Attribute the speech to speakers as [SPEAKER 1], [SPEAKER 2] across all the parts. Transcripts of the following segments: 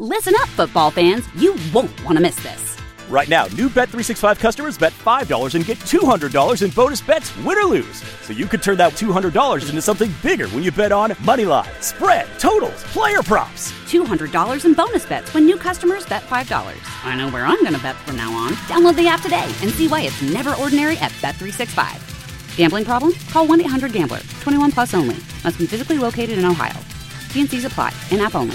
[SPEAKER 1] Listen up, football fans. You won't want to miss this.
[SPEAKER 2] Right now, new Bet365 customers bet $5 and get $200 in bonus bets, win or lose. So you could turn that $200 into something bigger when you bet on money line, spread, totals, player props.
[SPEAKER 1] $200 in bonus bets when new customers bet $5. I know where I'm going to bet from now on. Download the app today and see why it's never ordinary at Bet365. Gambling problem? Call 1-800-GAMBLER. 21 plus only. Must be physically located in Ohio. T&Cs apply. In-app only.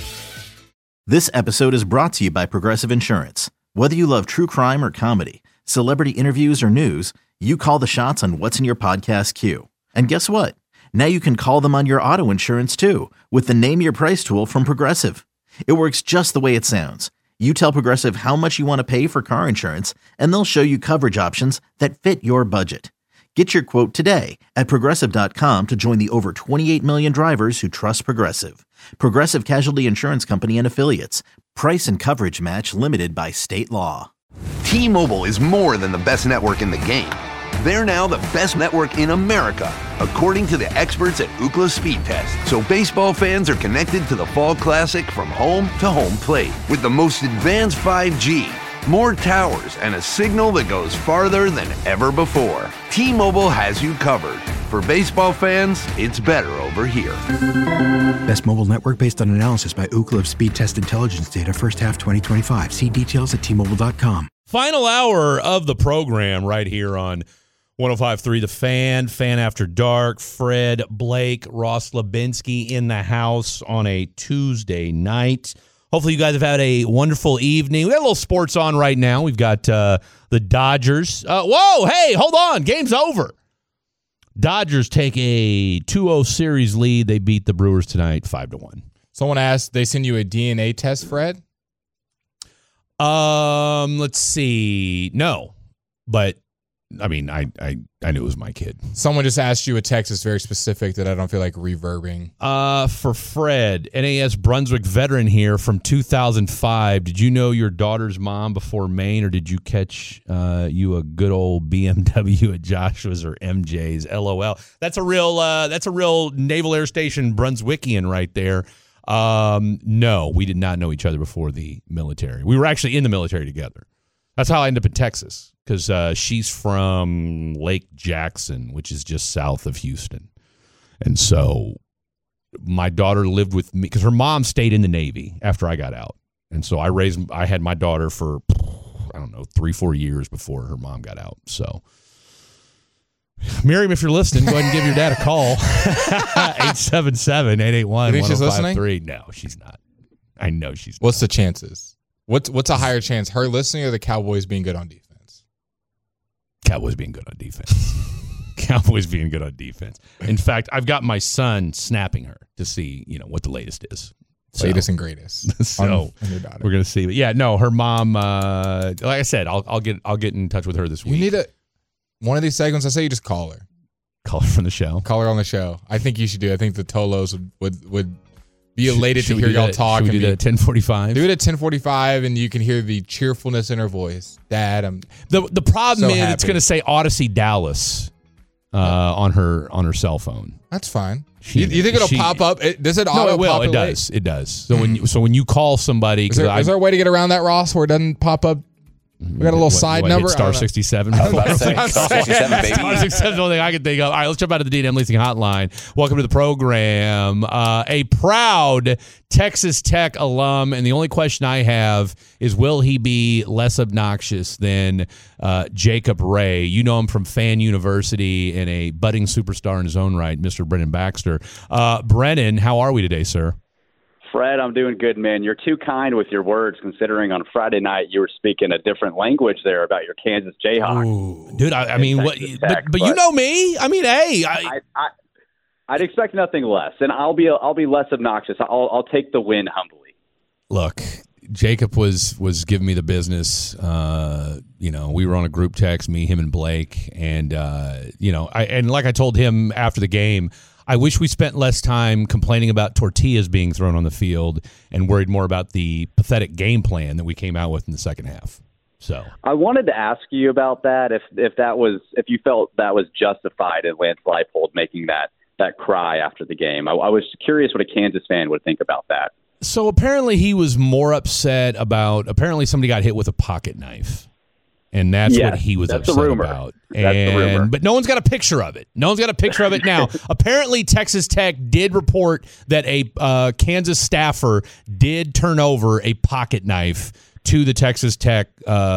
[SPEAKER 3] This episode is brought to you by Progressive Insurance. Whether you love true crime or comedy, celebrity interviews or news, you call the shots on what's in your podcast queue. And guess what? Now you can call them on your auto insurance too with the Name Your Price tool from Progressive. It works just the way it sounds. You tell Progressive how much you want to pay for car insurance, and they'll show you coverage options that fit your budget. Get your quote today at Progressive.com to join the over 28 million drivers who trust Progressive. Progressive Casualty Insurance Company and Affiliates. Price and coverage match limited by state law.
[SPEAKER 4] T-Mobile is more than the best network in the game. They're now the best network in America, according to the experts at Ookla Speed Test. So baseball fans are connected to the Fall Classic from home to home plate with the most advanced 5G, more towers, and a signal that goes farther than ever before. T-Mobile has you covered. For baseball fans, it's better over here.
[SPEAKER 5] Best mobile network based on analysis by Ookla of Speed Test Intelligence data first half 2025. See details at T-Mobile.com.
[SPEAKER 6] Final hour of the program right here on 105.3 The Fan After Dark. Fred, Blake, Ross Lubinsky in the house on a Tuesday night. Hopefully you guys have had a wonderful evening. We got a little sports on right now. We've got the Dodgers. Whoa, hey, hold on. Game's over. Dodgers take a 2-0 series lead. They beat the Brewers tonight 5-1.
[SPEAKER 7] Someone asked, they send you a DNA test, Fred?
[SPEAKER 6] Let's see. No, but I mean, I knew it was my kid.
[SPEAKER 7] Someone just asked you a text that's very specific that I don't feel like reverbing.
[SPEAKER 6] For Fred, NAS Brunswick veteran here from 2005. Did you know your daughter's mom before Maine, or did you catch you a good old BMW at Joshua's or MJ's? LOL. That's a real Naval Air Station Brunswickian right there. No, we did not know each other before the military. We were actually in the military together. That's how I ended up in Texas, because she's from Lake Jackson, which is just south of Houston. And so my daughter lived with me because her mom stayed in the Navy after I got out. And so I had my daughter for, 3-4 years before her mom got out. So Miriam, if you're listening, go ahead and give your dad a call. 877-881-1053. No, she's not. I know she's not.
[SPEAKER 7] What's the chances? What's a higher chance, her listening or the Cowboys being good on defense?
[SPEAKER 6] Cowboys being good on defense. Cowboys being good on defense. In fact, I've got my son snapping her to see, what the latest is.
[SPEAKER 7] Latest and greatest.
[SPEAKER 6] So
[SPEAKER 7] on your daughter.
[SPEAKER 6] We're gonna see. But yeah, no, her mom. Like I said, I'll get in touch with her this week.
[SPEAKER 7] You need one of these segments. I say you just call her.
[SPEAKER 6] Call her from the show.
[SPEAKER 7] Call her on the show. I think you should do. I think the Tolos would be elated to hear y'all talk.
[SPEAKER 6] Should we do that at 10:45?
[SPEAKER 7] Do it at 10:45, and you can hear the cheerfulness in her voice. Dad,
[SPEAKER 6] the problem is
[SPEAKER 7] happy.
[SPEAKER 6] It's going to say Odyssey Dallas on her cell phone.
[SPEAKER 7] That's fine. You think it'll pop up? Does it auto
[SPEAKER 6] No, it will.
[SPEAKER 7] pop
[SPEAKER 6] It does. It does. So when you call somebody,
[SPEAKER 7] is there a way to get around that, Ross, where it doesn't pop up? We got a little side number.
[SPEAKER 6] Star 67.
[SPEAKER 8] Star 67, baby.
[SPEAKER 6] Star 67 is the only thing I can think of. All right, let's jump out of the D&M Leasing Hotline. Welcome to the program. A proud Texas Tech alum, and the only question I have is, will he be less obnoxious than Jacob Ray? You know him from Fan University and a budding superstar in his own right, Mr. Brennan Baxter. Brennan, how are we today, sir?
[SPEAKER 8] Fred, I'm doing good, man. You're too kind with your words, considering on Friday night you were speaking a different language there about your Kansas Jayhawks.
[SPEAKER 6] Ooh, dude, I mean, what? But you know me. I mean, hey,
[SPEAKER 8] I'd expect nothing less, and I'll be less obnoxious. I'll take the win humbly.
[SPEAKER 6] Look, Jacob was giving me the business. We were on a group text, me, him, and Blake, and and like I told him after the game, I wish we spent less time complaining about tortillas being thrown on the field and worried more about the pathetic game plan that we came out with in the second half. So
[SPEAKER 8] I wanted to ask you about that, if you felt that was justified in Lance Leipold making that cry after the game. I was curious what a Kansas fan would think about that.
[SPEAKER 6] So apparently he was more upset about, apparently somebody got hit with a pocket knife. And that's what he was upset about.
[SPEAKER 8] That's the rumor.
[SPEAKER 6] But no one's got a picture of it. No one's got a picture of it now. Apparently Texas Tech did report that a Kansas staffer did turn over a pocket knife to the Texas Tech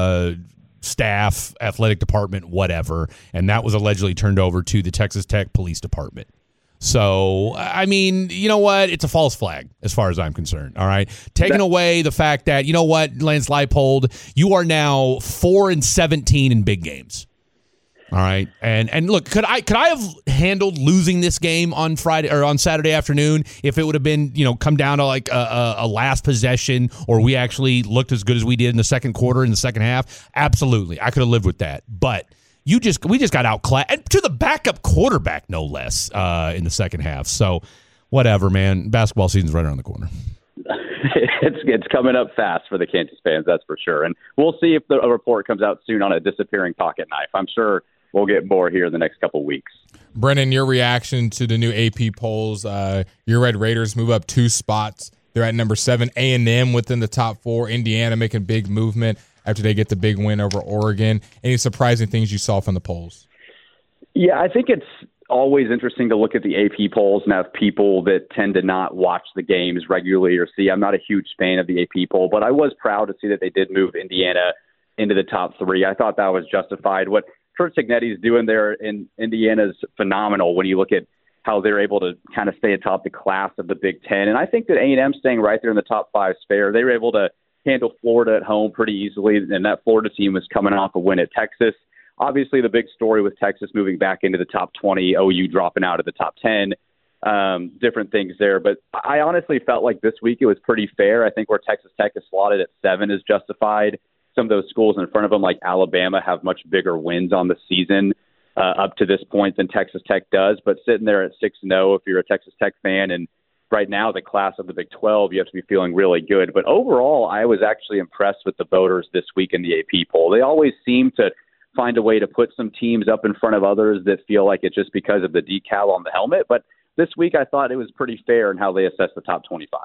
[SPEAKER 6] staff, athletic department, whatever. And that was allegedly turned over to the Texas Tech Police Department. So, I mean, you know what? It's a false flag as far as I'm concerned, all right? Taking away the fact that, you know what, Lance Leipold, you are now 4-17 in big games, all right? And look, could I have handled losing this game on Friday or on Saturday afternoon if it would have been, come down to like a last possession or we actually looked as good as we did in the second quarter in the second half? Absolutely. I could have lived with that. But we just got outclassed, and to the backup quarterback, no less, in the second half. So, whatever, man. Basketball season's right around the corner.
[SPEAKER 8] It's coming up fast for the Kansas fans, that's for sure. And we'll see if a report comes out soon on a disappearing pocket knife. I'm sure we'll get more here in the next couple weeks.
[SPEAKER 7] Brennan, your reaction to the new AP polls? Your Red Raiders move up 2 spots. They're at number 7. A&M within the top 4. Indiana making big movement after they get the big win over Oregon. Any surprising things you saw from the polls?
[SPEAKER 8] Yeah, I think it's always interesting to look at the AP polls and have people that tend to not watch the games regularly or see. I'm not a huge fan of the AP poll, but I was proud to see that they did move Indiana into the top 3. I thought that was justified. What Curt Cignetti's doing there in Indiana is phenomenal when you look at how they're able to kind of stay atop the class of the Big Ten. And I think that A&M staying right there in the top 5 is fair. They were able to handle Florida at home pretty easily, and that Florida team was coming off a win at Texas. Obviously, the big story with Texas moving back into the top 20, OU dropping out of the top 10, different things there. But I honestly felt like this week it was pretty fair. I think where Texas Tech is slotted at 7 is justified. Some of those schools in front of them, like Alabama, have much bigger wins on the season up to this point than Texas Tech does. But sitting there at 6-0, if you're a Texas Tech fan, and right now the class of the Big 12, you have to be feeling really good. But overall, I was actually impressed with the voters this week in the AP poll. They always seem to find a way to put some teams up in front of others that feel like it's just because of the decal on the helmet. But this week I thought it was pretty fair in how they assessed the top 25.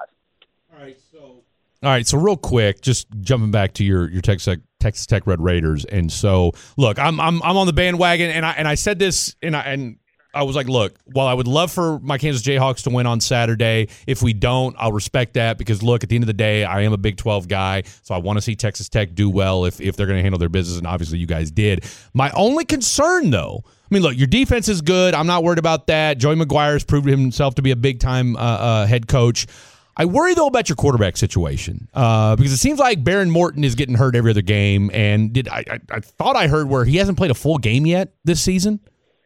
[SPEAKER 6] All right, so real quick, just jumping back to your Texas Tech Red Raiders, and so look, I'm on the bandwagon, and I said this, and I was like, look, while I would love for my Kansas Jayhawks to win on Saturday, if we don't, I'll respect that because, look, at the end of the day, I am a Big 12 guy, so I want to see Texas Tech do well if they're going to handle their business, and obviously you guys did. My only concern, though, I mean, look, your defense is good. I'm not worried about that. Joey McGuire has proved himself to be a big-time head coach. I worry, though, about your quarterback situation because it seems like Baron Morton is getting hurt every other game, and I thought I heard where he hasn't played a full game yet this season.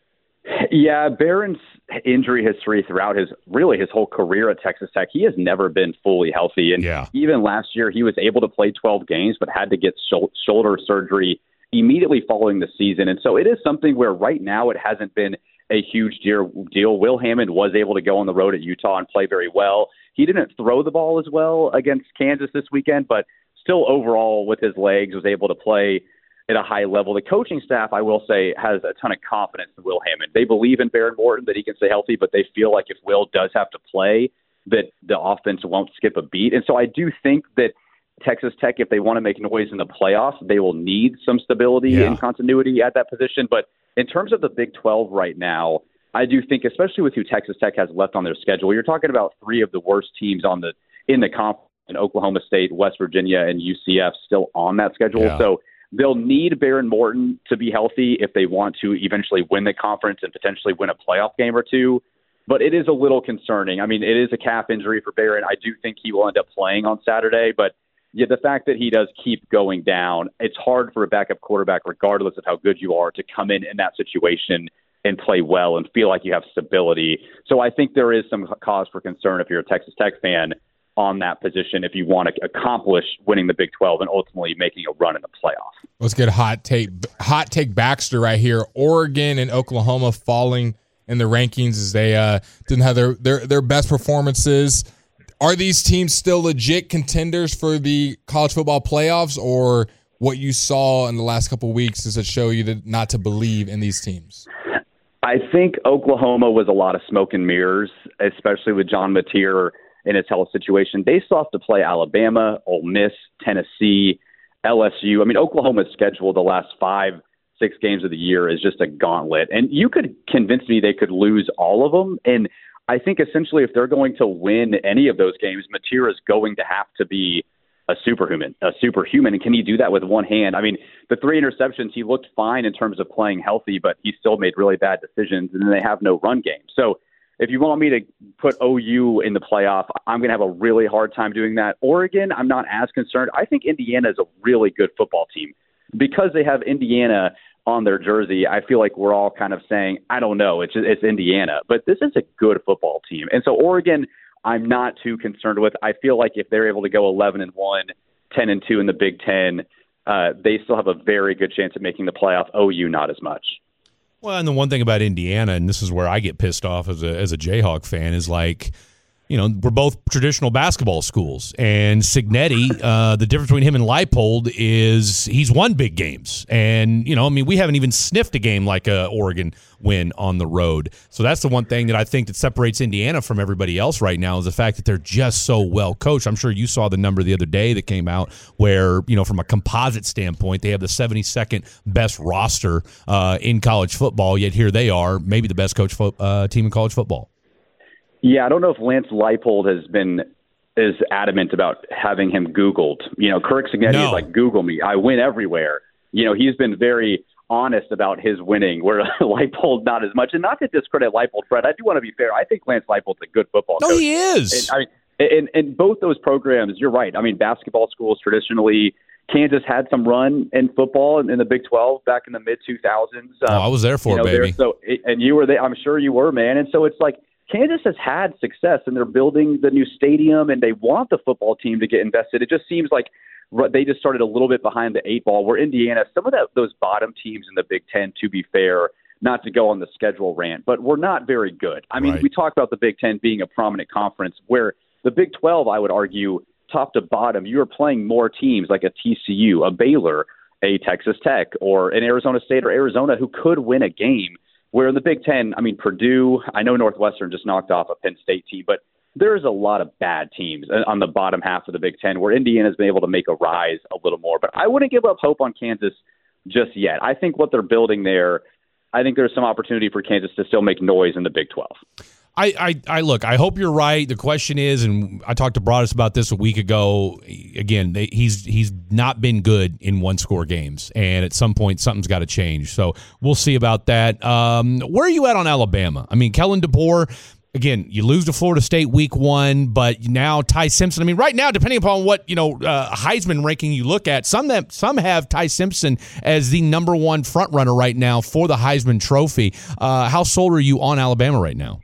[SPEAKER 8] Yeah, Barron's injury history throughout his whole career at Texas Tech, he has never been fully healthy. And even last year, he was able to play 12 games, but had to get shoulder surgery immediately following the season. And so it is something where right now it hasn't been a huge deal. Will Hammond was able to go on the road at Utah and play very well. He didn't throw the ball as well against Kansas this weekend, but still overall with his legs was able to play at a high level. The coaching staff, I will say, has a ton of confidence in Will Hammond. They believe in Baron Morton that he can stay healthy, but they feel like if Will does have to play, that the offense won't skip a beat. And so I do think that Texas Tech, if they want to make noise in the playoffs, they will need some stability and continuity at that position. But in terms of the Big 12 right now, I do think, especially with who Texas Tech has left on their schedule, you're talking about 3 of the worst teams in the conference, in Oklahoma State, West Virginia, and UCF still on that schedule. Yeah. So they'll need Baron Morton to be healthy if they want to eventually win the conference and potentially win a playoff game or two. But it is a little concerning. I mean, it is a calf injury for Baron. I do think he will end up playing on Saturday. But yeah, the fact that he does keep going down, it's hard for a backup quarterback, regardless of how good you are, to come in that situation and play well and feel like you have stability. So I think there is some cause for concern if you're a Texas Tech fan on that position if you want to accomplish winning the Big 12 and ultimately making a run in the playoff.
[SPEAKER 7] Let's get hot take Baxter right here. Oregon and Oklahoma falling in the rankings as they didn't have their best performances. Are these teams still legit contenders for the college football playoffs, or what you saw in the last couple of weeks does it show you not to believe in these teams? I
[SPEAKER 8] think Oklahoma was a lot of smoke and mirrors, especially with John Mateer in his health situation. They still have to play Alabama, Ole Miss, Tennessee, LSU. I mean, Oklahoma's schedule the last 5-6 games of the year is just a gauntlet. And you could convince me they could lose all of them. And I think essentially if they're going to win any of those games, Mateer is going to have to be a superhuman. And can he do that with one hand? I mean, the 3 interceptions, he looked fine in terms of playing healthy, but he still made really bad decisions, and then they have no run game. So if you want me to put OU in the playoff, I'm going to have a really hard time doing that. Oregon, I'm not as concerned. I think Indiana is a really good football team. Because they have Indiana on their jersey, I feel like we're all kind of saying, I don't know, it's Indiana. But this is a good football team. And so Oregon, I'm not too concerned with. I feel like if they're able to go 11-1, 10-2 in the Big Ten, they still have a very good chance of making the playoff. OU, not as much.
[SPEAKER 6] Well, and the one thing about Indiana, and this is where I get pissed off as a Jayhawk fan, is like, you know, we're both traditional basketball schools, and Cignetti, the difference between him and Leipold is he's won big games. And, you know, I mean, we haven't even sniffed a game like a Oregon win on the road. So that's the one thing that I think that separates Indiana from everybody else right now is the fact that they're just so well coached. I'm sure you saw the number the other day that came out where, you know, from a composite standpoint, they have the 72nd best roster in college football, yet here they are, maybe the best coached team in college football.
[SPEAKER 8] Yeah, I don't know if Lance Leipold is adamant about having him Googled. You know, Kirk Cignetti is like, Google me. I win everywhere. You know, he's been very honest about his winning, where Leipold not as much. And not to discredit Leipold, Fred, I do want to be fair. I think Lance Leipold's a good football coach.
[SPEAKER 6] No, he is.
[SPEAKER 8] And both those programs, you're right. I mean, basketball schools traditionally, Kansas had some run in football in the Big 12 back in the mid-2000s.
[SPEAKER 6] I was there for it, baby.
[SPEAKER 8] And you were there. I'm sure you were, man. And so it's like, Kansas has had success, and they're building the new stadium, and they want the football team to get invested. It just seems like they just started a little bit behind the 8 ball, where Indiana, some of those bottom teams in the Big Ten, to be fair, not to go on the schedule rant, but we're not very good. I mean, We talk about the Big Ten being a prominent conference, where the Big 12, I would argue, top to bottom, you are playing more teams like a TCU, a Baylor, a Texas Tech, or an Arizona State or Arizona who could win a game. Where in the Big Ten, I mean, Purdue, I know Northwestern just knocked off a Penn State team, but there's a lot of bad teams on the bottom half of the Big Ten where Indiana's been able to make a rise a little more. But I wouldn't give up hope on Kansas just yet. I think what they're building there, I think there's some opportunity for Kansas to still make noise in the Big 12.
[SPEAKER 6] I look, I hope you're right. The question is, and I talked to Broadus about this a week ago, again, he's not been good in one-score games, and at some point something's got to change. So we'll see about that. Where are you at on Alabama? I mean, Kellen DeBoer, again, you lose to Florida State week 1, but now Ty Simpson. I mean, right now, depending upon what Heisman ranking you look at, some have Ty Simpson as the number 1 front runner right now for the Heisman Trophy. How sold are you on Alabama right now?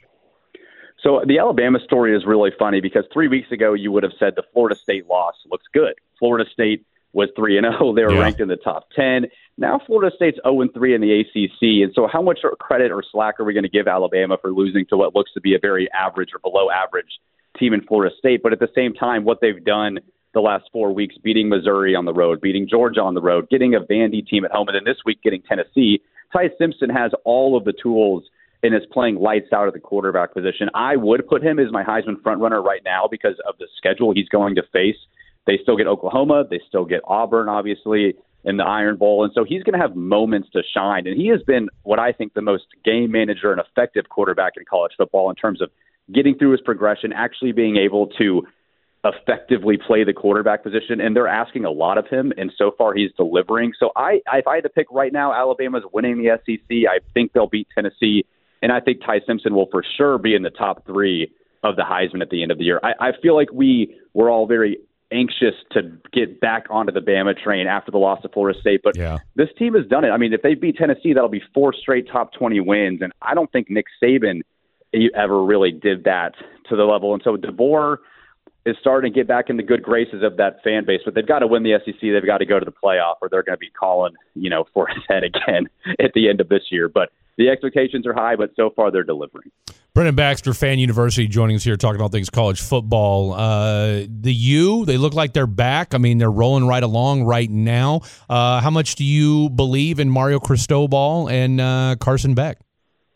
[SPEAKER 8] So the Alabama story is really funny because 3 weeks ago you would have said the Florida State loss looks good. Florida State was 3-0. They were ranked in the top 10. Now Florida State's 0-3 in the ACC. And so how much credit or slack are we going to give Alabama for losing to what looks to be a very average or below average team in Florida State? But at the same time, what they've done the last 4 weeks, beating Missouri on the road, beating Georgia on the road, getting a Vandy team at home, and then this week getting Tennessee, Ty Simpson has all of the tools and is playing lights out at the quarterback position. I would put him as my Heisman frontrunner right now because of the schedule he's going to face. They still get Oklahoma. They still get Auburn, obviously, in the Iron Bowl. And so he's going to have moments to shine. And he has been what I think the most game manager and effective quarterback in college football in terms of getting through his progression, actually being able to effectively play the quarterback position. And they're asking a lot of him. And so far he's delivering. So if I had to pick right now, Alabama's winning the SEC. I think they'll beat Tennessee. And I think Ty Simpson will for sure be in the top 3 of the Heisman at the end of the year. I feel like we were all very anxious to get back onto the Bama train after the loss to Florida State. But this team has done it. I mean, if they beat Tennessee, that'll be 4 straight top 20 wins. And I don't think Nick Saban ever really did that to the level. And so DeBoer is starting to get back in the good graces of that fan base. But they've got to win the SEC. They've got to go to the playoff or they're going to be calling, for his head again at the end of this year. But the expectations are high, but so far they're delivering.
[SPEAKER 6] Brendan Baxter, Fan University, joining us here talking all things college football. The U, they look like they're back. I mean, they're rolling right along right now. How much do you believe in Mario Cristobal and Carson Beck?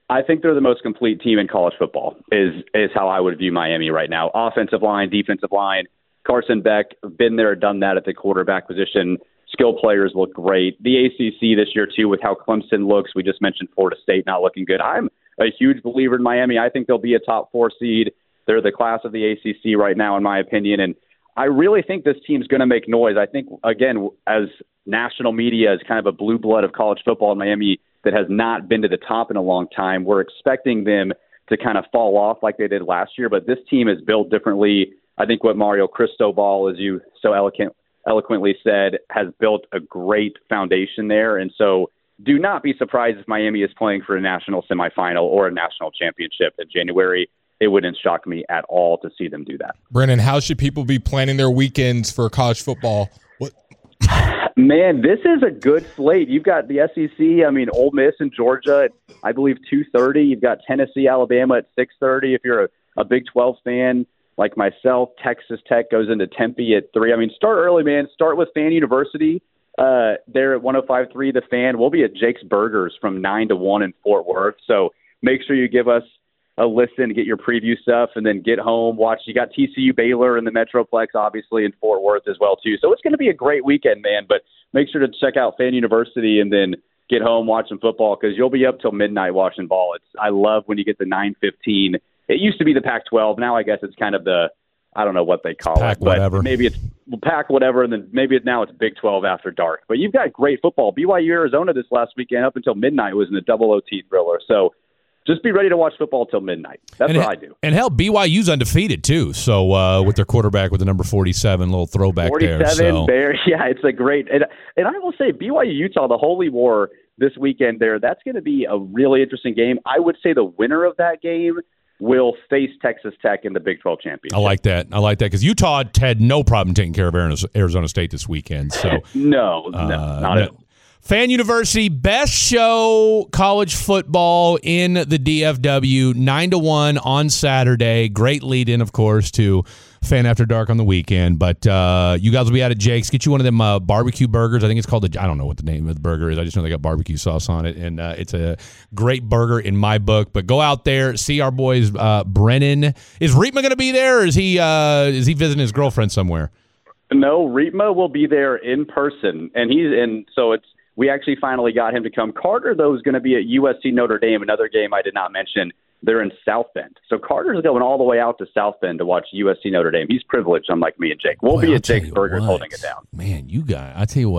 [SPEAKER 8] I think they're the most complete team in college football is how I would view Miami right now. Offensive line, defensive line. Carson Beck, been there, done that at the quarterback position. Skill players look great. The ACC this year, too, with how Clemson looks. We just mentioned Florida State not looking good. I'm a huge believer in Miami. I think they'll be a top 4 seed. They're the class of the ACC right now, in my opinion. And I really think this team's going to make noise. I think, again, as national media is kind of a blue blood of college football in Miami that has not been to the top in a long time, we're expecting them to kind of fall off like they did last year. But this team is built differently. I think what Mario Cristobal, as you so eloquently said, has built a great foundation there. And so do not be surprised if Miami is playing for a national semifinal or a national championship in January. It wouldn't shock me at all to see them do that.
[SPEAKER 7] Brennan, how should people be planning their weekends for college football?
[SPEAKER 8] Man, this is a good slate. You've got the SEC, Ole Miss and Georgia at, I believe, 2:30. You've got Tennessee, Alabama at 6:30. If you're a Big 12 fan like myself, Texas Tech goes into Tempe at 3. Start early, man. Start with Fan University. They're at 105.3 The Fan. We'll be at Jake's Burgers from 9 to 1 in Fort Worth. So make sure you give us a listen, get your preview stuff, and then get home, watch. You got TCU Baylor in the Metroplex, obviously, in Fort Worth as well, too. So it's going to be a great weekend, man. But make sure to check out Fan University and then get home, watch some football, because you'll be up till midnight watching ball. I love when you get the 9:15. It used to be the Pac-12. Now I guess it's kind of the, I don't know what they call
[SPEAKER 6] Pac
[SPEAKER 8] it. But
[SPEAKER 6] whatever.
[SPEAKER 8] maybe it's Pac whatever, and then maybe now it's Big 12 after dark. But you've got great football. BYU Arizona this last weekend up until midnight was in a double OT thriller. So just be ready to watch football till midnight. That's what I do.
[SPEAKER 6] And hell, BYU's undefeated too. So with their quarterback with the number 47, little throwback
[SPEAKER 8] 47
[SPEAKER 6] there.
[SPEAKER 8] Yeah, it's a great. And I will say BYU Utah, the Holy War this weekend there, that's going to be a really interesting game. I would say the winner of that game will face Texas Tech in the Big 12 championship.
[SPEAKER 6] I like that because Utah had no problem taking care of Arizona State this weekend. So
[SPEAKER 8] no, not at all.
[SPEAKER 6] Fan University, best show college football in the DFW, 9 to 1 on Saturday. Great lead in, of course, to Fan After Dark on the weekend. But you guys will be out at Jake's. Get you one of them barbecue burgers. I think it's called I don't know what the name of the burger is. I just know they got barbecue sauce on it. And it's a great burger in my book. But go out there, see our boys, Brennan. Is Reitma going to be there, or is he visiting his girlfriend somewhere?
[SPEAKER 8] No, Reitma will be there in person. And so we actually finally got him to come. Carter, though, is going to be at USC Notre Dame, another game I did not mention. They're in South Bend. So Carter's going all the way out to South Bend to watch USC Notre Dame. He's privileged, unlike me and Jake. We'll be at Jake's Burgers holding it down.
[SPEAKER 6] Man, you guys, I tell you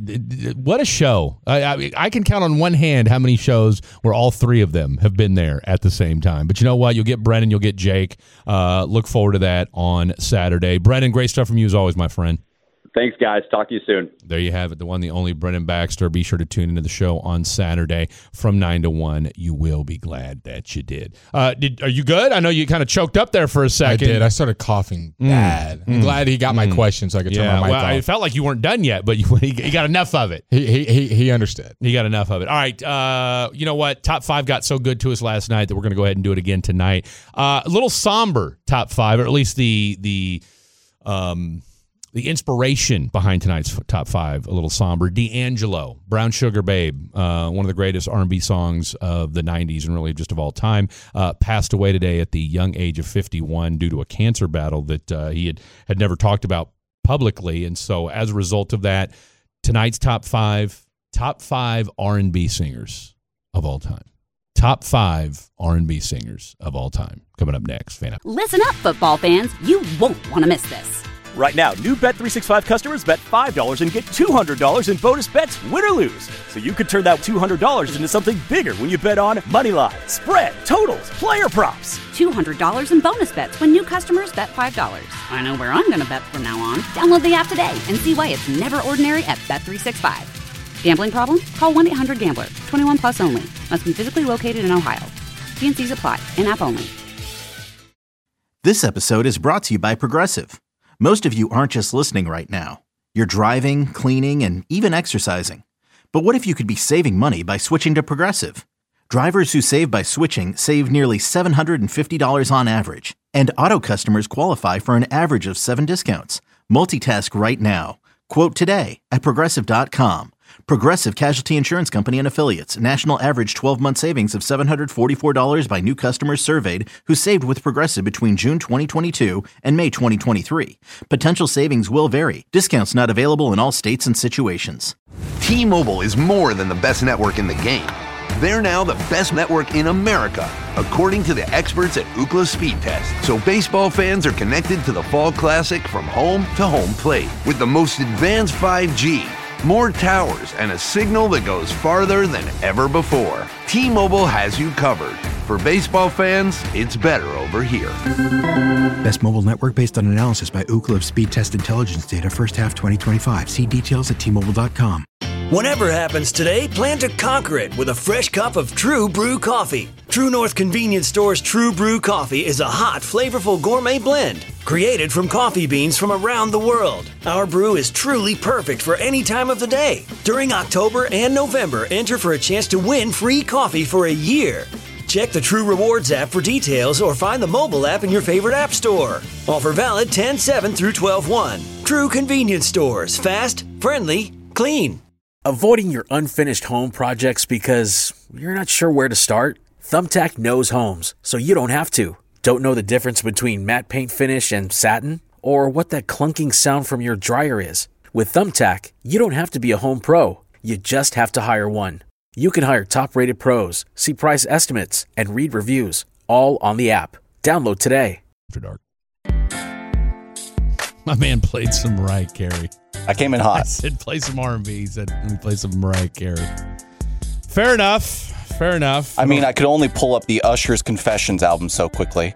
[SPEAKER 6] what a show. I can count on one hand how many shows where all three of them have been there at the same time. But you know what? You'll get Brennan, you'll get Jake. Look forward to that on Saturday. Brennan, great stuff from you as always, my friend.
[SPEAKER 8] Thanks, guys. Talk to you soon.
[SPEAKER 6] There you have it, the one, the only Brennan Baxter. Be sure to tune into the show on Saturday from 9 to 1. You will be glad that you did. Are you good? I know you kind of choked up there for a second.
[SPEAKER 7] I did. I started coughing bad. I'm glad he got my question so I could turn my mic off.
[SPEAKER 6] It felt like you weren't done yet, but he got enough of it.
[SPEAKER 7] He understood.
[SPEAKER 6] He got enough of it. All right. You know what? Top 5 got so good to us last night that we're going to go ahead and do it again tonight. A little somber top 5, or at least the inspiration behind tonight's top 5, a little somber. D'Angelo, Brown Sugar Babe, one of the greatest R&B songs of the 90s and really just of all time, passed away today at the young age of 51 due to a cancer battle that he had never talked about publicly. And so as a result of that, tonight's top 5 R&B singers of all time. Top 5 R&B singers of all time. Coming up next. Fan Up.
[SPEAKER 1] Listen up, football fans. You won't want to miss this.
[SPEAKER 2] Right now, new Bet365 customers bet $5 and get $200 in bonus bets, win or lose. So you could turn that $200 into something bigger when you bet on Moneyline, spread, totals, player props.
[SPEAKER 1] $200 in bonus bets when new customers bet $5. I know where I'm going to bet from now on. Download the app today and see why it's never ordinary at Bet365. Gambling problem? Call 1-800-GAMBLER. 21 plus only. Must be physically located in Ohio. T&Cs apply. In-app only.
[SPEAKER 3] This episode is brought to you by Progressive. Most of you aren't just listening right now. You're driving, cleaning, and even exercising. But what if you could be saving money by switching to Progressive? Drivers who save by switching save nearly $750 on average. And auto customers qualify for an average of 7 discounts. Multitask right now. Quote today at Progressive.com. Progressive Casualty Insurance Company and Affiliates. National average 12-month savings of $744 by new customers surveyed who saved with Progressive between June 2022 and May 2023. Potential savings will vary. Discounts not available in all states and situations.
[SPEAKER 4] T-Mobile is more than the best network in the game. They're now the best network in America, according to the experts at Ookla Speed Test. So baseball fans are connected to the Fall Classic from home to home plate with the most advanced 5G, more towers, and a signal that goes farther than ever before. T-Mobile has you covered. For baseball fans, it's better over here.
[SPEAKER 5] Best mobile network based on analysis by Ookla of Speed Test Intelligence data first half 2025. See details at T-Mobile.com.
[SPEAKER 9] Whatever happens today, plan to conquer it with a fresh cup of True Brew coffee. True North Convenience Store's True Brew coffee is a hot, flavorful gourmet blend created from coffee beans from around the world. Our brew is truly perfect for any time of the day. During October and November, enter for a chance to win free coffee for a year. Check the True Rewards app for details or find the mobile app in your favorite app store. Offer valid 10/7 through 12/1. True Convenience Stores. Fast, friendly, clean.
[SPEAKER 10] Avoiding your unfinished home projects because you're not sure where to start? Thumbtack knows homes, so you don't have to. Don't know the difference between matte paint finish and satin? Or what that clunking sound from your dryer is? With Thumbtack, you don't have to be a home pro. You just have to hire one. You can hire top-rated pros, see price estimates, and read reviews, all on the app. Download today.
[SPEAKER 6] After dark. My man played some Mariah Carey.
[SPEAKER 11] I came in hot.
[SPEAKER 6] I said play some R&B. He said let me play some Mariah Carey. Fair enough. Fair enough.
[SPEAKER 11] I mean, I could only pull up the Usher's Confessions album so quickly.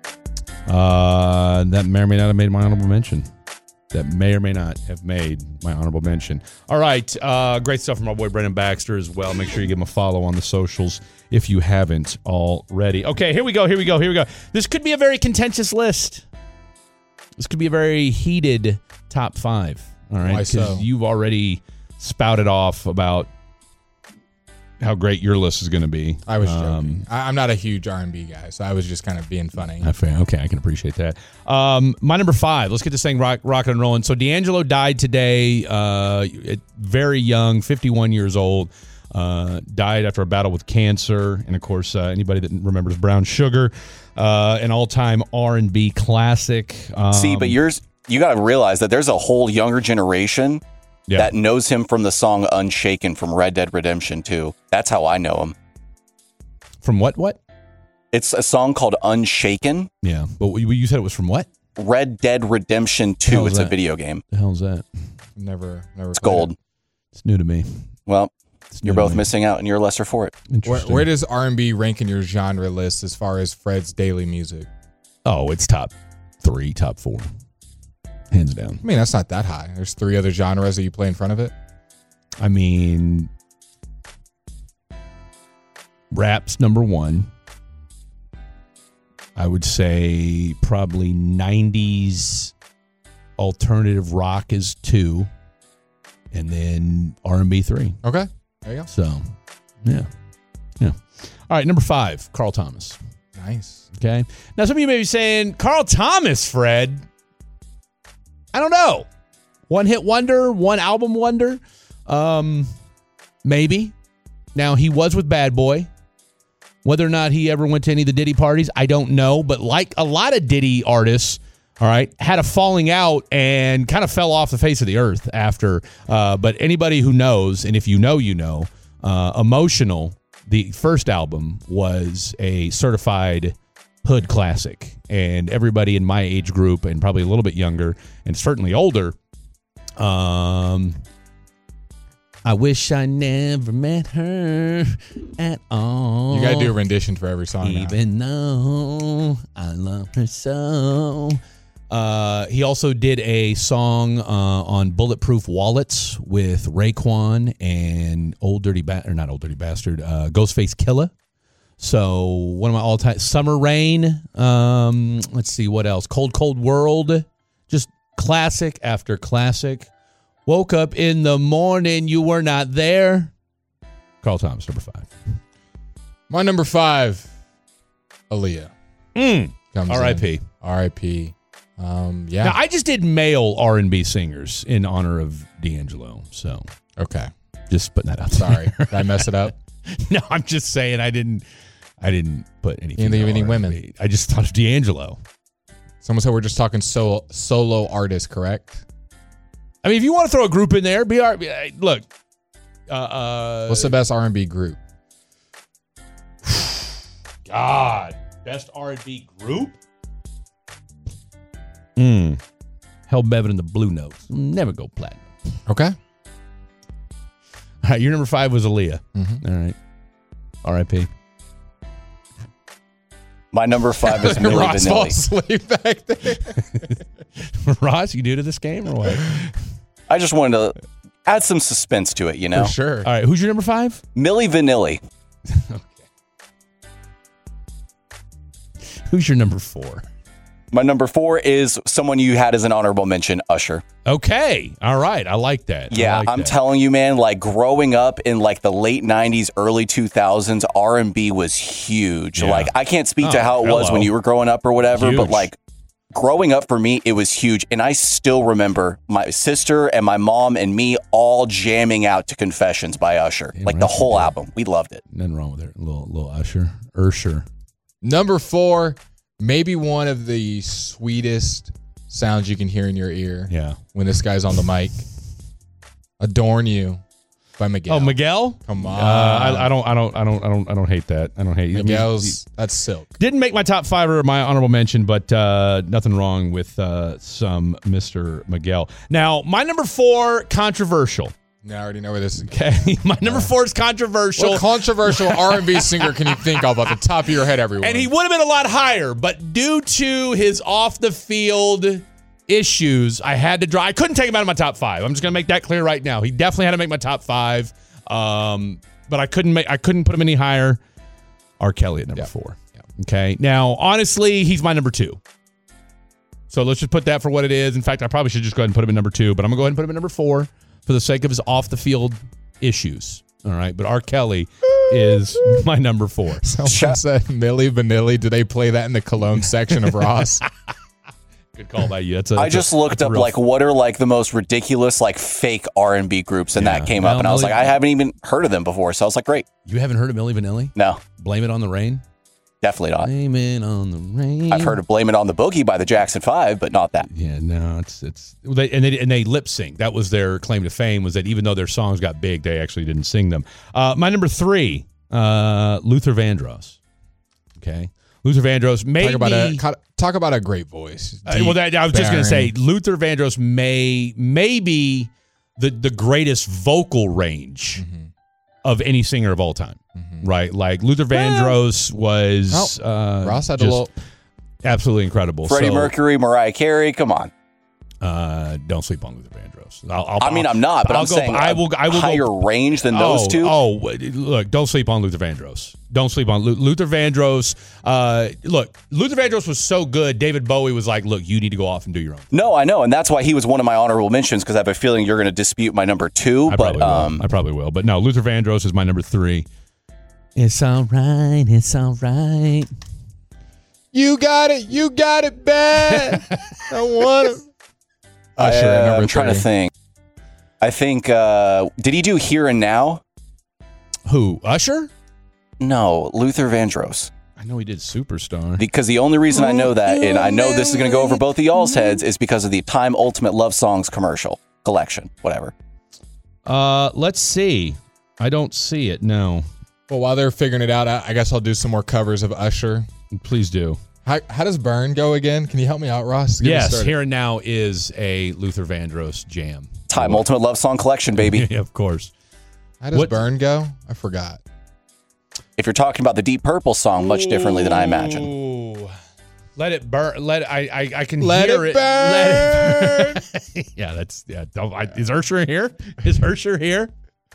[SPEAKER 6] That may or may not have made my honorable mention. That may or may not have made my honorable mention. All right. Great stuff from our boy Brendan Baxter as well. Make sure you give him a follow on the socials if you haven't already. Okay, here we go. This could be a very contentious list. This could be a very heated top 5. All right, because you've already spouted off about how great your list is going to be.
[SPEAKER 7] I was joking. I'm not a huge R&B guy, so I was just kind of being funny.
[SPEAKER 6] Okay, I can appreciate that. My number 5. Let's get this thing rocking and rolling. So D'Angelo died today, very young, 51 years old. Died after a battle with cancer, and of course, anybody that remembers Brown Sugar, an all-time R&B classic.
[SPEAKER 11] See, but you got to realize that there's a whole younger generation that knows him from the song Unshaken from Red Dead Redemption 2. That's how I know him.
[SPEAKER 6] From what?
[SPEAKER 11] It's a song called Unshaken.
[SPEAKER 6] Yeah, but you said it was from what?
[SPEAKER 11] Red Dead Redemption 2. It's a video game.
[SPEAKER 6] The hell's that?
[SPEAKER 7] Never.
[SPEAKER 11] It's gold.
[SPEAKER 6] It's new to me.
[SPEAKER 11] Well, you're both missing out, and you're lesser for it.
[SPEAKER 7] Where does R&B rank in your genre list as far as Fred's daily music?
[SPEAKER 6] Oh, it's top 3, top 4. Hands down.
[SPEAKER 7] I mean, that's not that high. There's 3 other genres that you play in front of it.
[SPEAKER 6] I mean, rap's number 1. I would say probably 90s alternative rock is 2. And then R&B 3.
[SPEAKER 7] Okay. There you go.
[SPEAKER 6] So, yeah. All right, number 5, Carl Thomas.
[SPEAKER 7] Nice.
[SPEAKER 6] Okay. Now, some of you may be saying, Carl Thomas, Fred. I don't know. One hit wonder, one album wonder. Maybe. Now, he was with Bad Boy. Whether or not he ever went to any of the Diddy parties, I don't know. But like a lot of Diddy artists, all right, had a falling out and kind of fell off the face of the earth after. But anybody who knows, and if you know, Emotional, the first album, was a certified hood classic, and everybody in my age group and probably a little bit younger and certainly older, I wish I never met her at all.
[SPEAKER 7] You gotta do a rendition for every song
[SPEAKER 6] even though I love her so. He also did a song on Bulletproof Wallets with Raekwon and Ghostface Killah. So one of my all-time, Summer Rain. Let's see what else. Cold World. Just classic after classic. Woke up in the morning, you were not there. Carl Thomas, number 5.
[SPEAKER 7] My number 5, Aaliyah.
[SPEAKER 6] R.I.P.
[SPEAKER 7] R.I.P. Yeah.
[SPEAKER 6] Now, I just did male R&B singers in honor of D'Angelo. So
[SPEAKER 7] okay,
[SPEAKER 6] just putting that out.
[SPEAKER 7] Sorry, did I mess it up?
[SPEAKER 6] No, I'm just saying I didn't put anything.
[SPEAKER 7] You didn't think of any women.
[SPEAKER 6] I just thought of D'Angelo.
[SPEAKER 7] Someone said we're just talking solo artists, correct?
[SPEAKER 6] I mean, if you want to throw a group in there, look.
[SPEAKER 7] What's the best R&B group?
[SPEAKER 6] God, best R&B group. Hell, Bevan and the Blue Notes never go platinum.
[SPEAKER 7] Okay.
[SPEAKER 6] All right, your number 5 was Aaliyah.
[SPEAKER 7] Mm-hmm.
[SPEAKER 6] All right. R.I.P.
[SPEAKER 11] My number 5 is Milli
[SPEAKER 7] Ross
[SPEAKER 11] Vanilli.
[SPEAKER 7] falls asleep back there.
[SPEAKER 6] Ross, you new to this game or what?
[SPEAKER 11] I just wanted to add some suspense to it, you know?
[SPEAKER 7] For sure.
[SPEAKER 6] All right, who's your number 5?
[SPEAKER 11] Milli Vanilli.
[SPEAKER 6] Okay. Who's your number 4?
[SPEAKER 11] My number 4 is someone you had as an honorable mention, Usher.
[SPEAKER 6] Okay. All right. I like that.
[SPEAKER 11] Yeah, I'm telling you, man, like growing up in like the late 90s, early 2000s, R&B was huge.
[SPEAKER 6] Yeah.
[SPEAKER 11] Like I can't speak to how it was when you were growing up or whatever,
[SPEAKER 6] Huge.
[SPEAKER 11] but like growing up for me, it was huge. And I still remember my sister and my mom and me all jamming out to Confessions by Usher.
[SPEAKER 6] Damn
[SPEAKER 11] like
[SPEAKER 6] right
[SPEAKER 11] the
[SPEAKER 6] you
[SPEAKER 11] whole
[SPEAKER 6] did.
[SPEAKER 11] album. We loved it.
[SPEAKER 6] Nothing wrong with it. A little Usher.
[SPEAKER 7] Number 4, maybe one of the sweetest sounds you can hear in your ear.
[SPEAKER 6] Yeah.
[SPEAKER 7] When this guy's on the mic. Adorn You by Miguel.
[SPEAKER 6] Oh, Miguel?
[SPEAKER 7] Come on.
[SPEAKER 6] I don't hate that. I don't hate
[SPEAKER 7] Miguel's that's silk.
[SPEAKER 6] Didn't make my top 5 or my honorable mention, but nothing wrong with some Mr. Miguel. Now, my number 4, controversial.
[SPEAKER 7] Yeah, I already know where this is.
[SPEAKER 6] Okay, my number 4 is controversial.
[SPEAKER 7] What controversial R&B singer can you think of at the top of your head, everyone?
[SPEAKER 6] And he would have been a lot higher, but due to his off the field issues, I had to draw. I couldn't take him out of my top 5. I'm just going to make that clear right now. He definitely had to make my top 5, but I couldn't put him any higher. R. Kelly at number 4.
[SPEAKER 7] Yep.
[SPEAKER 6] Okay, now honestly, he's my number 2. So let's just put that for what it is. In fact, I probably should just go ahead and put him in number 2, but I'm going to go ahead and put him in number 4. For the sake of his off-the-field issues. All right, but R. Kelly is my number 4.
[SPEAKER 7] Someone said Milli Vanilli. Do they play that in the Cologne section of Ross?
[SPEAKER 6] Good call by you.
[SPEAKER 11] I just looked up like what are like the most ridiculous like fake R&B groups, and that came up, and I was like, I haven't even heard of them before. So I was like, great.
[SPEAKER 6] You haven't heard of Milli Vanilli?
[SPEAKER 11] No.
[SPEAKER 6] Blame It on the Rain?
[SPEAKER 11] Definitely not.
[SPEAKER 6] Blame It on the Rain.
[SPEAKER 11] I've heard of Blame It on the Boogie by the Jackson 5, but not that.
[SPEAKER 6] Yeah, no, they lip sync. That was their claim to fame, was that even though their songs got big, they actually didn't sing them. My number 3, Luther Vandross. Okay, Luther Vandross may
[SPEAKER 7] talk about a great voice.
[SPEAKER 6] I was just going to say Luther Vandross may be the greatest vocal range of any singer of all time. Right, like Luther Vandross was
[SPEAKER 7] Ross had a little
[SPEAKER 6] absolutely incredible.
[SPEAKER 11] Freddie Mercury, Mariah Carey, come on.
[SPEAKER 6] Don't sleep on Luther Vandross.
[SPEAKER 11] I'm not, but I'm saying I will higher range than those two.
[SPEAKER 6] Oh, look, don't sleep on Luther Vandross. Don't sleep on Luther Vandross. Look, Luther Vandross was so good, David Bowie was like, look, you need to go off and do your own thing.
[SPEAKER 11] No, I know, and that's why he was one of my honorable mentions, because I have a feeling you're going to dispute my number 2.
[SPEAKER 6] I probably will. But no, Luther Vandross is my number 3. It's all right. It's all right.
[SPEAKER 7] You got it bad. I want it.
[SPEAKER 11] Usher at number 3. I'm trying to think. I think, did he do Here and Now?
[SPEAKER 6] Who, Usher?
[SPEAKER 11] No, Luther Vandross.
[SPEAKER 6] I know he did Superstar.
[SPEAKER 11] Because the only reason I know that, and I know this is going to go over both of y'all's heads, is because of the Time Ultimate Love Songs commercial collection, whatever.
[SPEAKER 6] Let's see. I don't see it, no.
[SPEAKER 7] Well, while they're figuring it out, I guess I'll do some more covers of Usher.
[SPEAKER 6] Please do.
[SPEAKER 7] How does Burn go again? Can you help me out, Ross?
[SPEAKER 6] Yes, Here and Now is a Luther Vandross jam.
[SPEAKER 11] Time Ultimate Love Song Collection, baby.
[SPEAKER 6] Yeah, of course.
[SPEAKER 7] How does Burn go? I forgot.
[SPEAKER 11] If you're talking about the Deep Purple song, much differently than I imagine.
[SPEAKER 6] Ooh. Let it burn. I can
[SPEAKER 7] let
[SPEAKER 6] hear
[SPEAKER 7] it
[SPEAKER 6] it.
[SPEAKER 7] Burn.
[SPEAKER 6] Let it burn. Is Usher here? Is Usher here?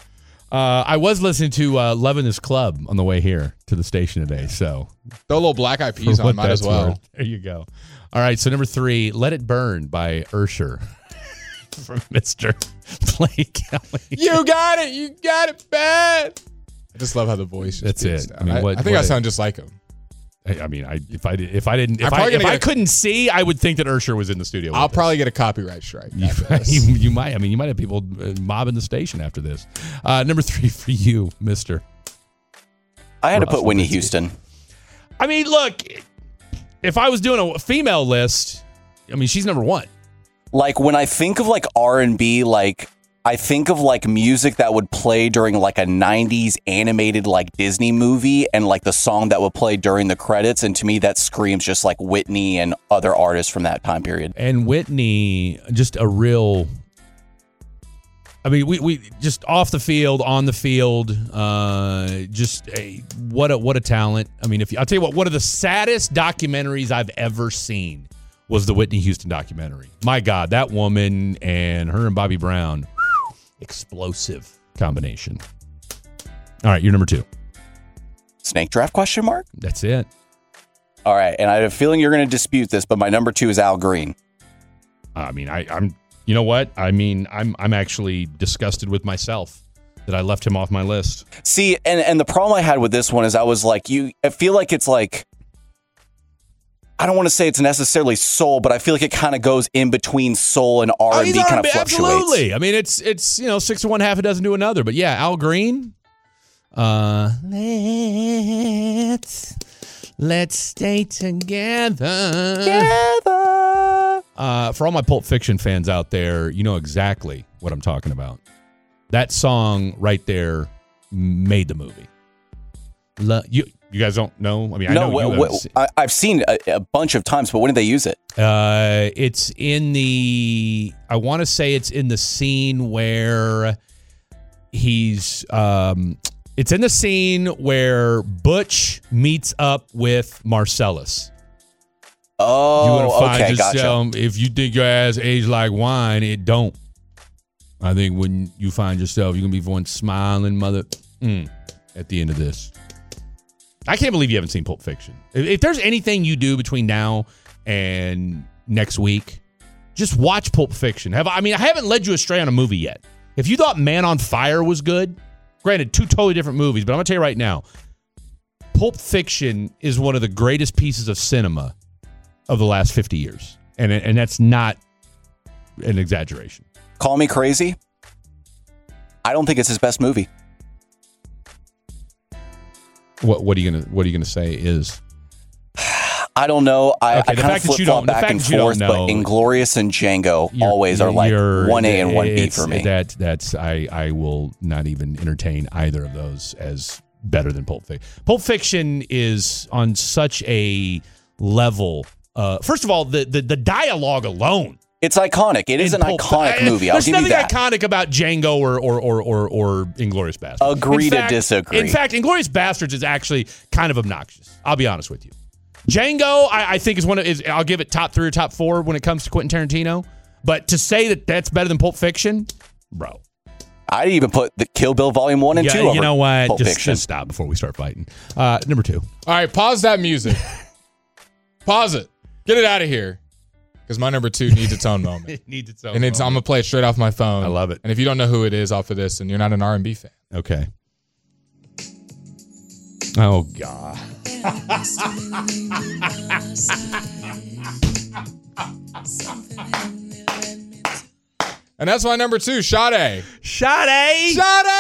[SPEAKER 6] I was listening to Love in This Club on the way here to the station today. So
[SPEAKER 7] throw a little Black Eyed Peas on, might as well.
[SPEAKER 6] There you go. All right. So number 3, Let It Burn by Usher from Mr. Blake Kelly.
[SPEAKER 7] You got it bad. I just love how the voice.
[SPEAKER 6] That's it.
[SPEAKER 7] I think I sound just like him.
[SPEAKER 6] I mean, if I couldn't see, I would think that Ursher was in the studio.
[SPEAKER 7] I'll probably get a copyright strike.
[SPEAKER 6] You might. I mean, you might have people mobbing the station after this. Number 3 for you, Mister.
[SPEAKER 11] I had to put Whitney Houston.
[SPEAKER 6] I mean, look, if I was doing a female list, I mean, she's number 1.
[SPEAKER 11] Like when I think of like R&B, like I think of like music that would play during like a 90s animated like Disney movie and like the song that would play during the credits. And to me, that screams just like Whitney and other artists from that time period.
[SPEAKER 6] And Whitney, just a real, I mean, we just off the field, on the field, what a talent. I mean, I'll tell you what, one of the saddest documentaries I've ever seen was the Whitney Houston documentary. My God, that woman and her and Bobby Brown. Explosive combination. All right, you're number 2.
[SPEAKER 11] Snake draft question mark?
[SPEAKER 6] That's it.
[SPEAKER 11] All right, and I have a feeling you're going to dispute this, but my number 2 is Al Green.
[SPEAKER 6] I mean, I'm. You know what? I mean, I'm actually disgusted with myself that I left him off my list.
[SPEAKER 11] See, and the problem I had with this one is I was like, I feel like it's like, I don't want to say it's necessarily soul, but I feel like it kind of goes in between soul and R&B, kind of fluctuates.
[SPEAKER 6] Absolutely. I mean, it's 6 to 1, half a dozen to another. But yeah, Al Green. Let's stay together. For all my Pulp Fiction fans out there, you know exactly what I'm talking about. That song right there made the movie. You guys don't know? I mean, I know
[SPEAKER 11] I've seen a bunch of times, but when did they use it?
[SPEAKER 6] It's in the, I want to say it's in the scene where it's in the scene where Butch meets up with Marcellus.
[SPEAKER 11] Oh, okay, gotcha.
[SPEAKER 6] If you think your ass aged like wine, it don't. I think when you find yourself, you're going to be one smiling mother at the end of this. I can't believe you haven't seen Pulp Fiction. If there's anything you do between now and next week, just watch Pulp Fiction. I haven't led you astray on a movie yet. If you thought Man on Fire was good, granted, 2 totally different movies, but I'm going to tell you right now, Pulp Fiction is one of the greatest pieces of cinema of the last 50 years. And that's not an exaggeration.
[SPEAKER 11] Call me crazy. I don't think it's his best movie.
[SPEAKER 6] What are you gonna say is?
[SPEAKER 11] I don't know. I kind of flip-flop back and forth, but Inglourious and Django always are like 1A and 1B for me.
[SPEAKER 6] I will not even entertain either of those as better than Pulp Fiction. Pulp Fiction is on such a level. First of all, the dialogue alone.
[SPEAKER 11] It's iconic. It is an iconic movie. I'll give you that.
[SPEAKER 6] There's nothing iconic about Django or Inglourious Basterds.
[SPEAKER 11] Agree to disagree.
[SPEAKER 6] In fact, Inglourious Basterds is actually kind of obnoxious. I'll be honest with you. Django, I think I'll give it top 3 or top 4 when it comes to Quentin Tarantino. But to say that that's better than Pulp Fiction, bro.
[SPEAKER 11] I'd even put the Kill Bill Volume 1 and 2 over
[SPEAKER 6] You know what?
[SPEAKER 11] Pulp Fiction.
[SPEAKER 6] Just stop before we start fighting. Number 2.
[SPEAKER 7] All right, pause that music. Pause it. Get it out of here. Because my number 2 needs its own moment.
[SPEAKER 6] It needs its own
[SPEAKER 7] moment. I'm going to play it straight off my phone.
[SPEAKER 6] I love it.
[SPEAKER 7] And if you don't know who it is off of this, then you're not an R&B fan.
[SPEAKER 6] Okay. Oh, God.
[SPEAKER 7] And that's my number 2, Sade.
[SPEAKER 6] Sade!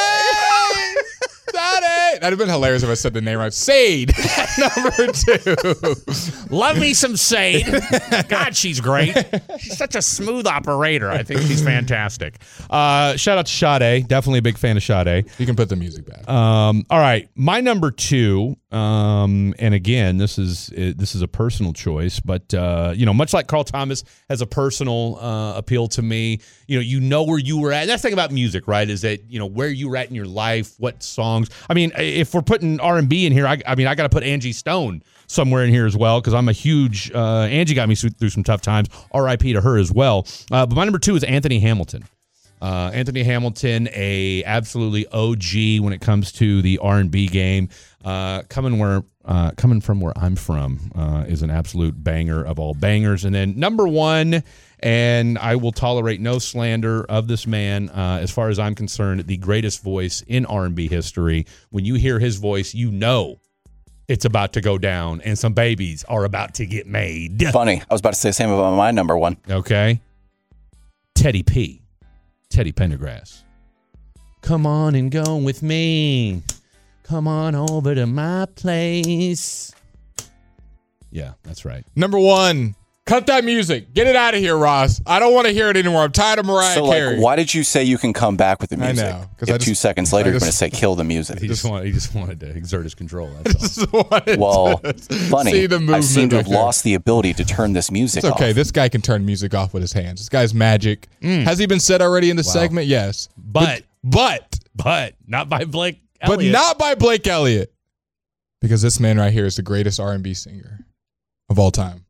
[SPEAKER 7] That'd have been hilarious if I said the name right. Sade, number 2.
[SPEAKER 6] Love me some Sade. God, she's great. She's such a smooth operator. I think she's fantastic. Shout out to Sade. Definitely a big fan of Sade.
[SPEAKER 7] You can put the music back.
[SPEAKER 6] All right, my number 2. And again, this is a personal choice, but much like Carl Thomas has a personal appeal to me. You know where you were at. That's the thing about music, right? Is that where you were at in your life, what songs. I mean, if we're putting R&B in here, I got to put Angie Stone somewhere in here as well because I'm a huge Angie got me through some tough times. R.I.P. to her as well. But my number 2 is Anthony Hamilton. Anthony Hamilton, a absolutely OG when it comes to the R&B game. Coming from where I'm from is an absolute banger of all bangers. And then number 1, and I will tolerate no slander of this man. As far as I'm concerned, the greatest voice in R&B history. When you hear his voice, it's about to go down, and some babies are about to get made.
[SPEAKER 11] Funny. I was about to say the same about my number one.
[SPEAKER 6] Okay. Teddy Pendergrass. Come on and go with me. Come on over to my place. Yeah, that's right.
[SPEAKER 7] Number one. Cut that music. Get it out of here, Ross. I don't want to hear it anymore. I'm tired of Mariah Carey.
[SPEAKER 11] Why did you say you can come back with the music?
[SPEAKER 7] I know.
[SPEAKER 11] If 2 seconds later, you're going to say kill the music.
[SPEAKER 6] He just wanted to exert his control. That's
[SPEAKER 11] all. Funny.
[SPEAKER 7] See the movement.
[SPEAKER 11] I seem to have lost the ability to turn this music off.
[SPEAKER 7] It's okay. This guy can turn music off with his hands. This guy's magic. Has he been said already in the segment? Yes. But
[SPEAKER 6] not by Blake Elliott.
[SPEAKER 7] But not by Blake Elliott. Because this man right here is the greatest R&B singer of all time.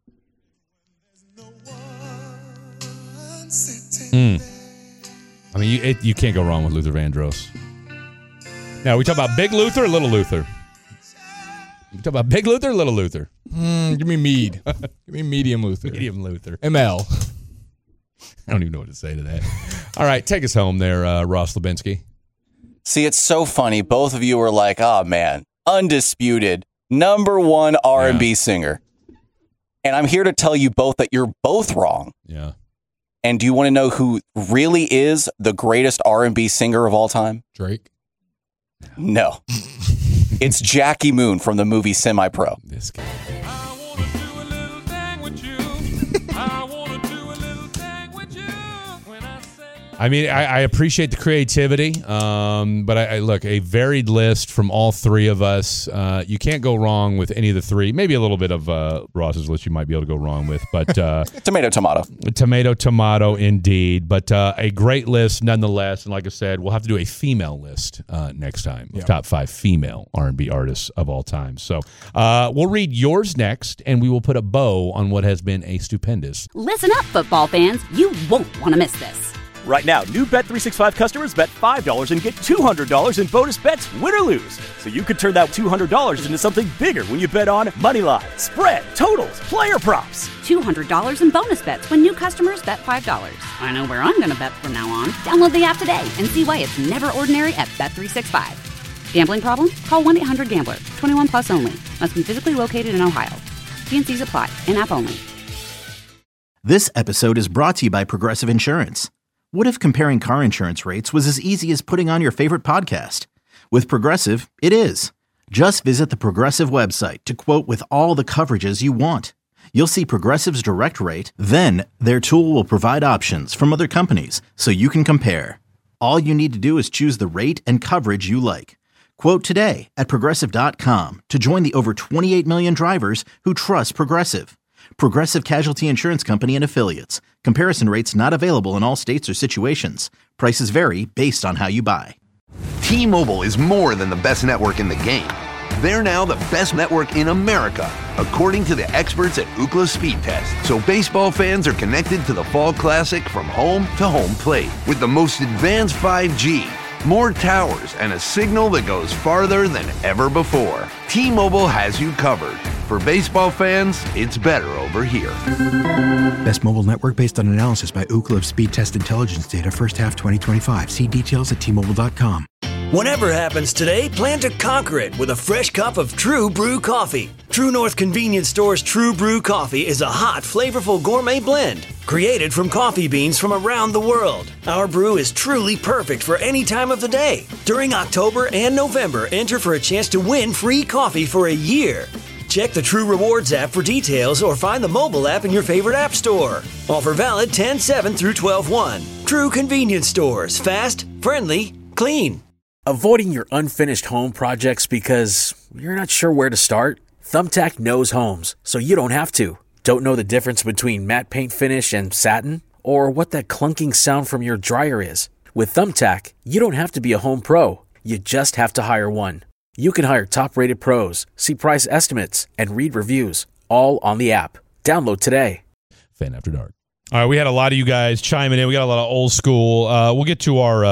[SPEAKER 6] I mean, you can't go wrong with Luther Vandross. Now, we talk about Big Luther or Little Luther? We talk about Big Luther or Little Luther?
[SPEAKER 7] Give me Mead. Give me Medium Luther.
[SPEAKER 6] Medium Luther.
[SPEAKER 7] ML.
[SPEAKER 6] I don't even know what to say to that. All right, take us home there, Ross Lubinsky.
[SPEAKER 11] See, it's so funny. Both of you were like, oh, man, undisputed, number one R&B singer. And I'm here to tell you both that you're both wrong.
[SPEAKER 6] Yeah.
[SPEAKER 11] And do you want to know who really is the greatest R&B singer of all time?
[SPEAKER 7] Drake?
[SPEAKER 11] No. It's Jackie Moon from the movie Semi-Pro.
[SPEAKER 6] This guy. I mean, I appreciate the creativity, but I look, a varied list from all three of us. You can't go wrong with any of the three. Maybe a little bit of Ross's list you might be able to go wrong with, but tomato, indeed. But a great list nonetheless. And like I said, we'll have to do a female list next time. Yep. Top 5 female R&B artists of all time. So we'll read yours next, and we will put a bow on what has been a stupendous.
[SPEAKER 1] Listen up, football fans. You won't want to miss this.
[SPEAKER 2] Right now, new Bet365 customers bet $5 and get $200 in bonus bets, win or lose. So you could turn that $200 into something bigger when you bet on Moneyline, spread, totals, player props.
[SPEAKER 1] $200 in bonus bets when new customers bet $5. I know where I'm going to bet from now on. Download the app today and see why it's never ordinary at Bet365. Gambling problem? Call 1-800-GAMBLER. 21 plus only. Must be physically located in Ohio. T&Cs apply. In-app only.
[SPEAKER 3] This episode is brought to you by Progressive Insurance. What if comparing car insurance rates was as easy as putting on your favorite podcast? With Progressive, it is. Just visit the Progressive website to quote with all the coverages you want. You'll see Progressive's direct rate, then their tool will provide options from other companies so you can compare. All you need to do is choose the rate and coverage you like. Quote today at Progressive.com to join the over 28 million drivers who trust Progressive. Progressive Casualty Insurance Company and Affiliates. Comparison rates not available in all states or situations. Prices vary based on how you buy.
[SPEAKER 4] T-Mobile is more than the best network in the game. They're now the best network in America, according to the experts at Ookla Speed Test. So baseball fans are connected to the Fall Classic from home to home plate with the most advanced 5G, more towers, and a signal that goes farther than ever before. T-Mobile has you covered. For baseball fans, it's better over here.
[SPEAKER 5] Best mobile network based on analysis by Ookla of Speed Test Intelligence data first half 2025. See details at T-Mobile.com.
[SPEAKER 9] Whatever happens today, plan to conquer it with a fresh cup of True Brew coffee. True North Convenience Store's True Brew coffee is a hot, flavorful gourmet blend created from coffee beans from around the world. Our brew is truly perfect for any time of the day. During October and November, enter for a chance to win free coffee for a year. Check the True Rewards app for details or find the mobile app in your favorite app store. Offer valid 10/7 through 12/1. True Convenience Stores. Fast, friendly, clean.
[SPEAKER 10] Avoiding your unfinished home projects because you're not sure where to start? Thumbtack knows homes, so you don't have to. Don't know the difference between matte paint finish and satin? Or what that clunking sound from your dryer is? With Thumbtack, you don't have to be a home pro. You just have to hire one. You can hire top-rated pros, see price estimates, and read reviews, all on the app. Download today.
[SPEAKER 6] Fan After Dark. All right, we had a lot of you guys chiming in. We got a lot of old school. We'll get to our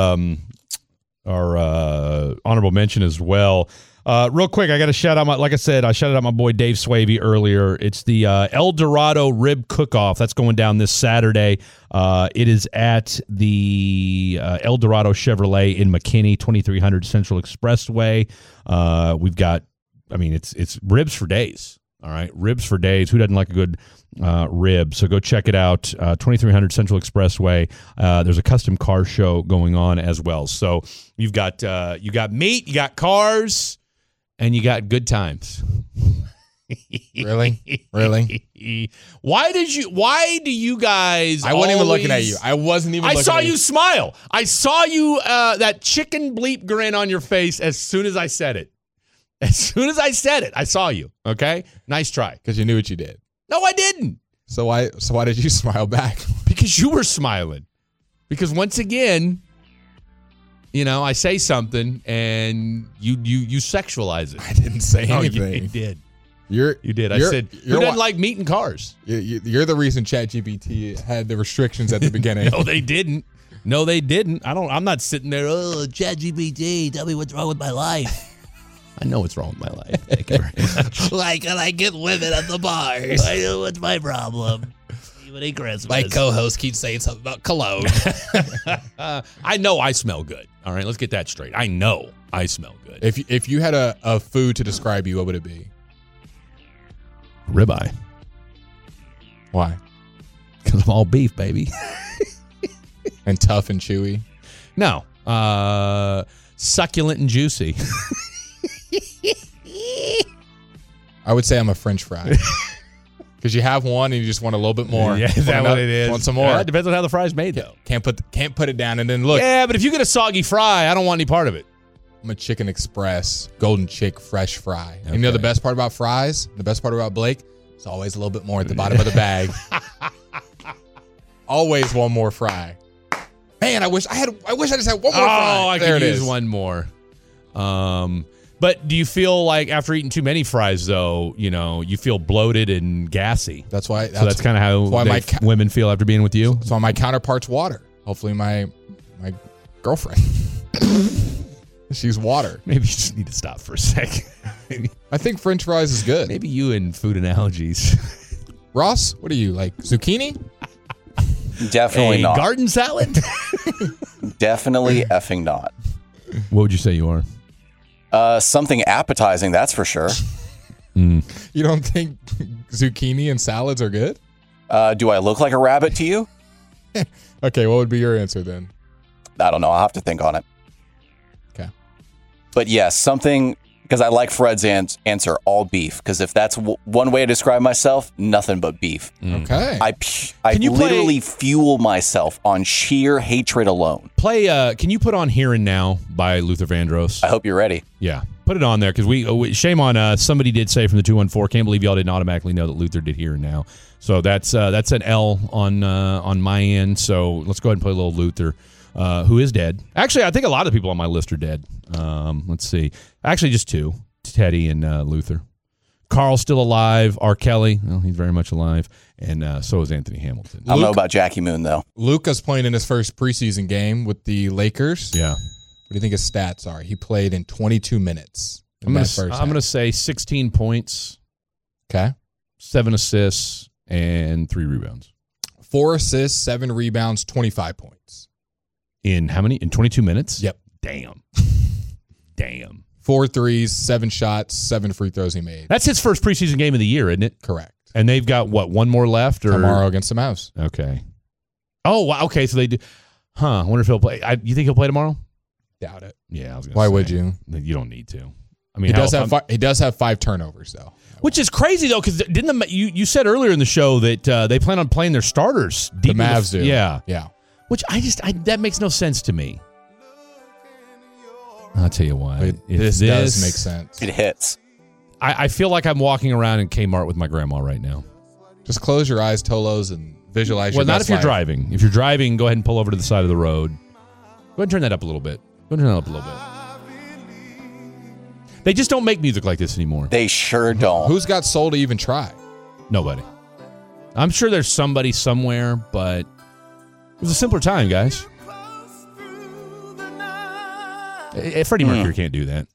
[SPEAKER 6] honorable mention as well. Real quick, I got to shout out like I said, I shouted out my boy Dave Swavey earlier. It's the El Dorado Rib Cook-Off. That's going down this Saturday. It is at the El Dorado Chevrolet in McKinney, 2300 Central Expressway. We've got I mean, it's ribs for days. All right, ribs for days. Who doesn't like a good rib? So go check it out. 2300 Central Expressway. There's a custom car show going on as well. So you got meat, you got cars, and you got good times.
[SPEAKER 7] Really?
[SPEAKER 6] Why do you guys?
[SPEAKER 7] I wasn't even looking at you. I wasn't even.
[SPEAKER 6] I
[SPEAKER 7] looking
[SPEAKER 6] saw
[SPEAKER 7] at
[SPEAKER 6] you smile. I saw you that chicken bleep grin on your face as soon as I said it. As soon as I said it, I saw you. Okay, nice try.
[SPEAKER 7] Because you knew what you did.
[SPEAKER 6] No, I didn't.
[SPEAKER 7] So why did you smile back?
[SPEAKER 6] Because you were smiling. Because once again, I say something and you sexualize it.
[SPEAKER 7] I didn't say anything.
[SPEAKER 6] You did.
[SPEAKER 7] You
[SPEAKER 6] did. I said, who doesn't like meat and cars?
[SPEAKER 7] You're the reason ChatGPT had the restrictions at the beginning.
[SPEAKER 6] No, they didn't. I'm not sitting there, ChatGPT, tell me what's wrong with my life. I know what's wrong with my life. Thank you very much.
[SPEAKER 12] Like, can I get women at the bars? I know what's my problem. Even at Christmas. My co-host keeps saying something about cologne.
[SPEAKER 6] I know I smell good. All right, let's get that straight. I know I smell good.
[SPEAKER 7] If you had a food to describe you, what would it be?
[SPEAKER 6] Ribeye.
[SPEAKER 7] Why?
[SPEAKER 6] Because I'm all beef, baby.
[SPEAKER 7] And tough and chewy?
[SPEAKER 6] No. Succulent and juicy.
[SPEAKER 7] I would say I'm a French fry. Because you have one and you just want a little bit more.
[SPEAKER 6] Yeah, is that what it is?
[SPEAKER 7] Want some more?
[SPEAKER 6] It depends on how the fry's made, though.
[SPEAKER 7] Can't put it down and then look.
[SPEAKER 6] Yeah, but if you get a soggy fry, I don't want any part of it.
[SPEAKER 7] I'm a Chicken Express, Golden Chick, fresh fry. Okay. And you know the best part about fries? The best part about Blake? It's always a little bit more at the bottom of the bag. Always one more fry. Man, I wish I just had one more fry.
[SPEAKER 6] I could use one more. But do you feel like after eating too many fries, though, you feel bloated and gassy?
[SPEAKER 7] That's why.
[SPEAKER 6] So that's kind of how women feel after being with you?
[SPEAKER 7] That's why my counterpart's water. Hopefully my girlfriend. She's water.
[SPEAKER 6] Maybe you just need to stop for a second.
[SPEAKER 7] I think French fries is good.
[SPEAKER 6] Maybe you and food analogies.
[SPEAKER 7] Ross, what are you, like zucchini?
[SPEAKER 11] Definitely not.
[SPEAKER 6] Garden salad?
[SPEAKER 11] Definitely effing not.
[SPEAKER 6] What would you say you are?
[SPEAKER 11] Something appetizing, that's for sure.
[SPEAKER 7] You don't think zucchini and salads are good?
[SPEAKER 11] Do I look like a rabbit to you?
[SPEAKER 7] Okay, what would be your answer then?
[SPEAKER 11] I don't know. I'll have to think on it.
[SPEAKER 7] Okay.
[SPEAKER 11] But yes, something, because I like Fred's answer, all beef. Because if that's one way to describe myself, nothing but beef.
[SPEAKER 7] Okay.
[SPEAKER 11] I literally fuel myself on sheer hatred alone.
[SPEAKER 6] Can you put on Here and Now by Luther Vandross?
[SPEAKER 11] I hope you're ready.
[SPEAKER 6] Yeah. Put it on there, because we shame on somebody did say from the 214, can't believe y'all didn't automatically know that Luther did Here and Now. So that's an L on my end. So let's go ahead and play a little Luther, who is dead. Actually, I think a lot of the people on my list are dead. Let's see. Actually, just two, Teddy and Luther. Carl's still alive. R. Kelly, well, he's very much alive. And so is Anthony Hamilton.
[SPEAKER 11] I don't know about Jackie Moon, though.
[SPEAKER 7] Luka's playing in his first preseason game with the Lakers.
[SPEAKER 6] Yeah.
[SPEAKER 7] What do you think his stats are? He played in 22 minutes.
[SPEAKER 6] I'm going to say 16 points.
[SPEAKER 7] Okay.
[SPEAKER 6] 7 assists and 3 rebounds.
[SPEAKER 7] 4 assists, 7 rebounds, 25 points.
[SPEAKER 6] In how many? In 22 minutes?
[SPEAKER 7] Yep.
[SPEAKER 6] Damn.
[SPEAKER 7] 4 threes, 7 shots, 7 free throws he made.
[SPEAKER 6] That's his first preseason game of the year, isn't it?
[SPEAKER 7] Correct.
[SPEAKER 6] And they've got, one more left? Or?
[SPEAKER 7] Tomorrow against the Mavs.
[SPEAKER 6] Okay. Oh, wow. Okay, so they do. I wonder if he'll play. You think he'll play tomorrow?
[SPEAKER 7] Doubt it.
[SPEAKER 6] Yeah, I was going to say.
[SPEAKER 7] Why would you?
[SPEAKER 6] You don't need to. I mean,
[SPEAKER 7] he does have 5 turnovers, though.
[SPEAKER 6] Which is crazy, though, because you said earlier in the show that they plan on playing their starters.
[SPEAKER 7] The Mavs do.
[SPEAKER 6] Yeah.
[SPEAKER 7] Which
[SPEAKER 6] that makes no sense to me. I'll tell you what.
[SPEAKER 7] This does make sense.
[SPEAKER 11] It hits.
[SPEAKER 6] I feel like I'm walking around in Kmart with my grandma right now.
[SPEAKER 7] Just close your eyes, Tolos, and visualize your best life.
[SPEAKER 6] Well, not if you're driving. If you're driving, go ahead and pull over to the side of the road. Go ahead and turn that up a little bit. They just don't make music like this anymore.
[SPEAKER 11] They sure don't.
[SPEAKER 7] Who's got soul to even try?
[SPEAKER 6] Nobody. I'm sure there's somebody somewhere, but it was a simpler time, guys. Freddie Mercury can't do that.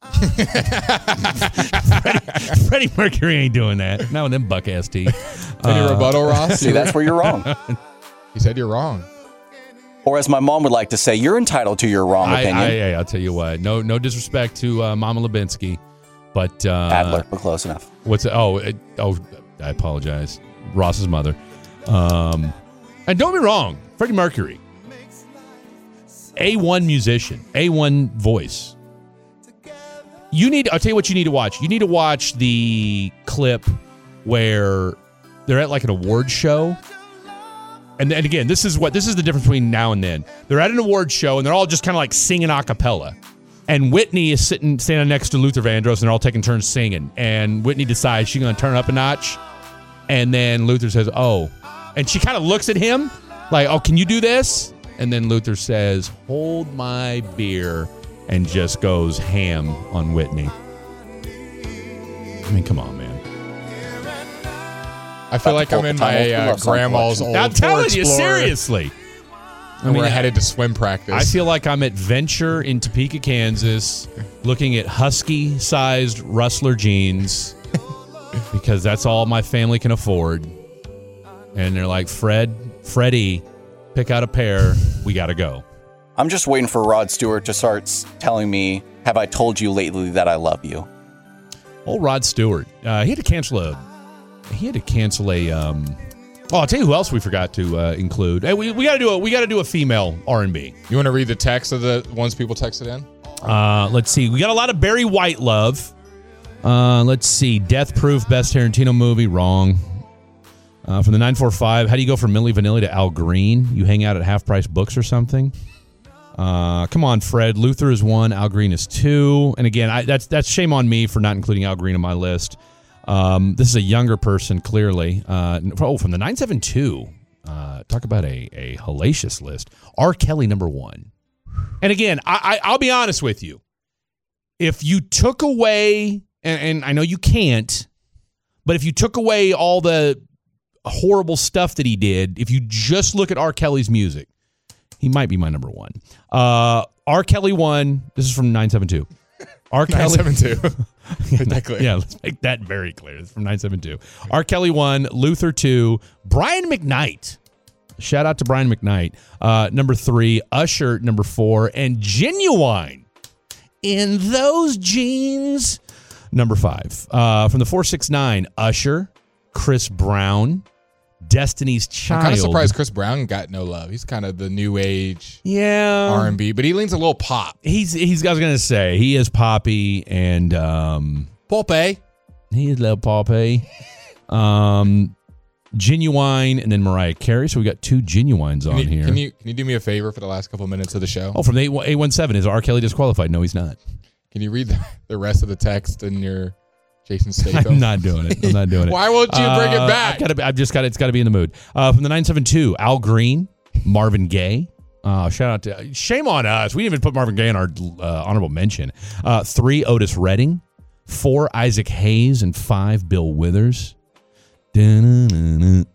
[SPEAKER 6] Freddie Mercury ain't doing that. Not with them buck-ass teeth.
[SPEAKER 7] Any rebuttal, Ross?
[SPEAKER 11] See, that's where you're wrong.
[SPEAKER 7] He said you're wrong.
[SPEAKER 11] Or as my mom would like to say, you're entitled to your wrong opinion.
[SPEAKER 6] I'll tell you what. No disrespect to Mama Lubinsky, But
[SPEAKER 11] Adler, but close enough.
[SPEAKER 6] What's it? Oh, I apologize. Ross's mother. And don't get me wrong, Freddie Mercury, A1 musician, A1 voice. I'll tell you what you need to watch. You need to watch the clip where they're at like an award show. And again, this is the difference between now and then. They're at an award show and they're all just kind of like singing a cappella. And Whitney is standing next to Luther Vandross and they're all taking turns singing. And Whitney decides she's going to turn up a notch. And then Luther says, oh. And she kind of looks at him like, oh, can you do this? And then Luther says, hold my beer, and just goes ham on Whitney. I mean, come on, man.
[SPEAKER 7] I feel like I'm in my grandma's old
[SPEAKER 6] I'm telling you, seriously.
[SPEAKER 7] We're headed to swim practice.
[SPEAKER 6] I feel like I'm at Venture in Topeka, Kansas, looking at husky-sized Rustler jeans because that's all my family can afford. And they're like, Freddie, pick out a pair. We got to go.
[SPEAKER 11] I'm just waiting for Rod Stewart to start telling me, have I told you lately that I love you?
[SPEAKER 6] Old Rod Stewart. He had to cancel a... I'll tell you who else we forgot to include. Hey, we got to do a female R&B.
[SPEAKER 7] You want to read the text of the ones people texted in?
[SPEAKER 6] Let's see. We got a lot of Barry White love. Let's see. Death Proof, best Tarantino movie. Wrong. From the 945, how do you go from Milli Vanilli to Al Green? You hang out at Half Price Books or something? Come on, Fred. Luther is 1, Al Green is 2. And again, that's shame on me for not including Al Green on my list. This is a younger person, clearly. From the 972. Talk about a hellacious list. R. Kelly, number 1. And again, I'll be honest with you. If you took away, and I know you can't, but if you took away all the horrible stuff that he did, if you just look at R. Kelly's music, he might be my number 1. R. Kelly 1. This is from 972. R. Kelly
[SPEAKER 7] 972.
[SPEAKER 6] Yeah, let's make that very clear. It's from 972. R. Kelly 1, Luther 2, Brian McKnight. Shout out to Brian McKnight. Number 3, Usher, number 4, and Genuine. In Those Jeans, number 5. From the 469, Usher, Chris Brown, Destiny's Child.
[SPEAKER 7] I'm kind of surprised Chris Brown got no love. He's kind of the new age
[SPEAKER 6] R&B,
[SPEAKER 7] but he leans a little pop.
[SPEAKER 6] I was going to say, he is poppy and
[SPEAKER 7] Poppy.
[SPEAKER 6] He is a little poppy. Genuine, and then Mariah Carey. So we got 2 Genuines on here.
[SPEAKER 7] Can you do me a favor for the last couple minutes of the show?
[SPEAKER 6] Oh, from the 817, is R. Kelly disqualified? No, he's not.
[SPEAKER 7] Can you read the rest of the text in your Jason Statham?
[SPEAKER 6] I'm not doing it.
[SPEAKER 7] Why won't you bring it back?
[SPEAKER 6] It's got to be in the mood. From the 972, Al Green, Marvin Gaye. Shout out to, shame on us. We didn't even put Marvin Gaye in our honorable mention. 3, Otis Redding. 4, Isaac Hayes, and 5, Bill Withers.
[SPEAKER 11] No,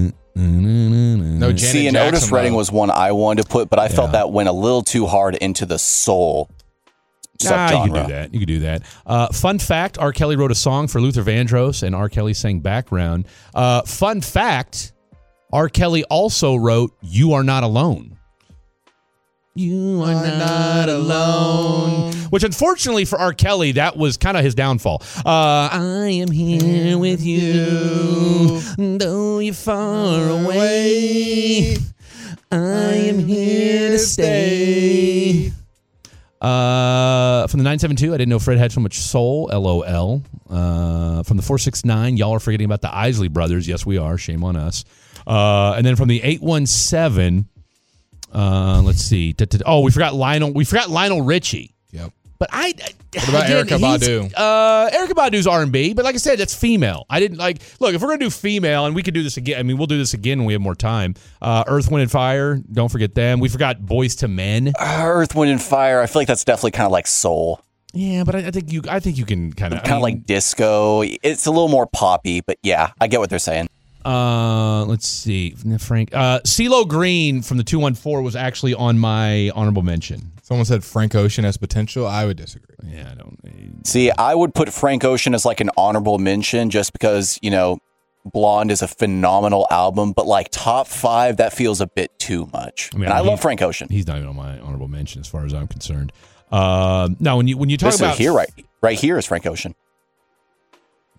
[SPEAKER 11] see, and Otis Redding was one I wanted to put, but I felt that went a little too hard into the soul subgenre.
[SPEAKER 6] You could do that. Fun fact, R. Kelly wrote a song for Luther Vandross, and R. Kelly sang background. Fun fact, R. Kelly also wrote You Are Not Alone. You are not alone. Which, unfortunately for R. Kelly, that was kind of his downfall. I am here with you, though you're far away. I am here to stay. From the 972, I didn't know Fred had so much soul. LOL. From the 469, y'all are forgetting about the Isley Brothers. Yes, we are. Shame on us. And then from the 817... let's see. We forgot Lionel. We forgot Lionel Richie.
[SPEAKER 7] Yep.
[SPEAKER 6] But
[SPEAKER 7] what about Erykah Badu?
[SPEAKER 6] Erykah Badu's R&B, but like I said, that's female. I didn't like. Look, if we're gonna do female, and we could do this again. I mean, we'll do this again when we have more time. Earth, Wind, and Fire. Don't forget them. We forgot Boyz II Men.
[SPEAKER 11] Earth, Wind, and Fire. I feel like that's definitely kind of like soul.
[SPEAKER 6] Yeah, but I think you can kind of
[SPEAKER 11] like disco. It's a little more poppy, but yeah, I get what they're saying.
[SPEAKER 6] Let's see, Frank. CeeLo Green from the 214 was actually on my honorable mention.
[SPEAKER 7] Someone said Frank Ocean has potential. I would disagree.
[SPEAKER 6] Yeah, I don't.
[SPEAKER 11] See, I would put Frank Ocean as like an honorable mention just because, Blonde is a phenomenal album, but like top 5, that feels a bit too much. I love Frank Ocean.
[SPEAKER 6] He's not even on my honorable mention as far as I'm concerned. Now, when you talk about
[SPEAKER 11] here, right here is Frank Ocean.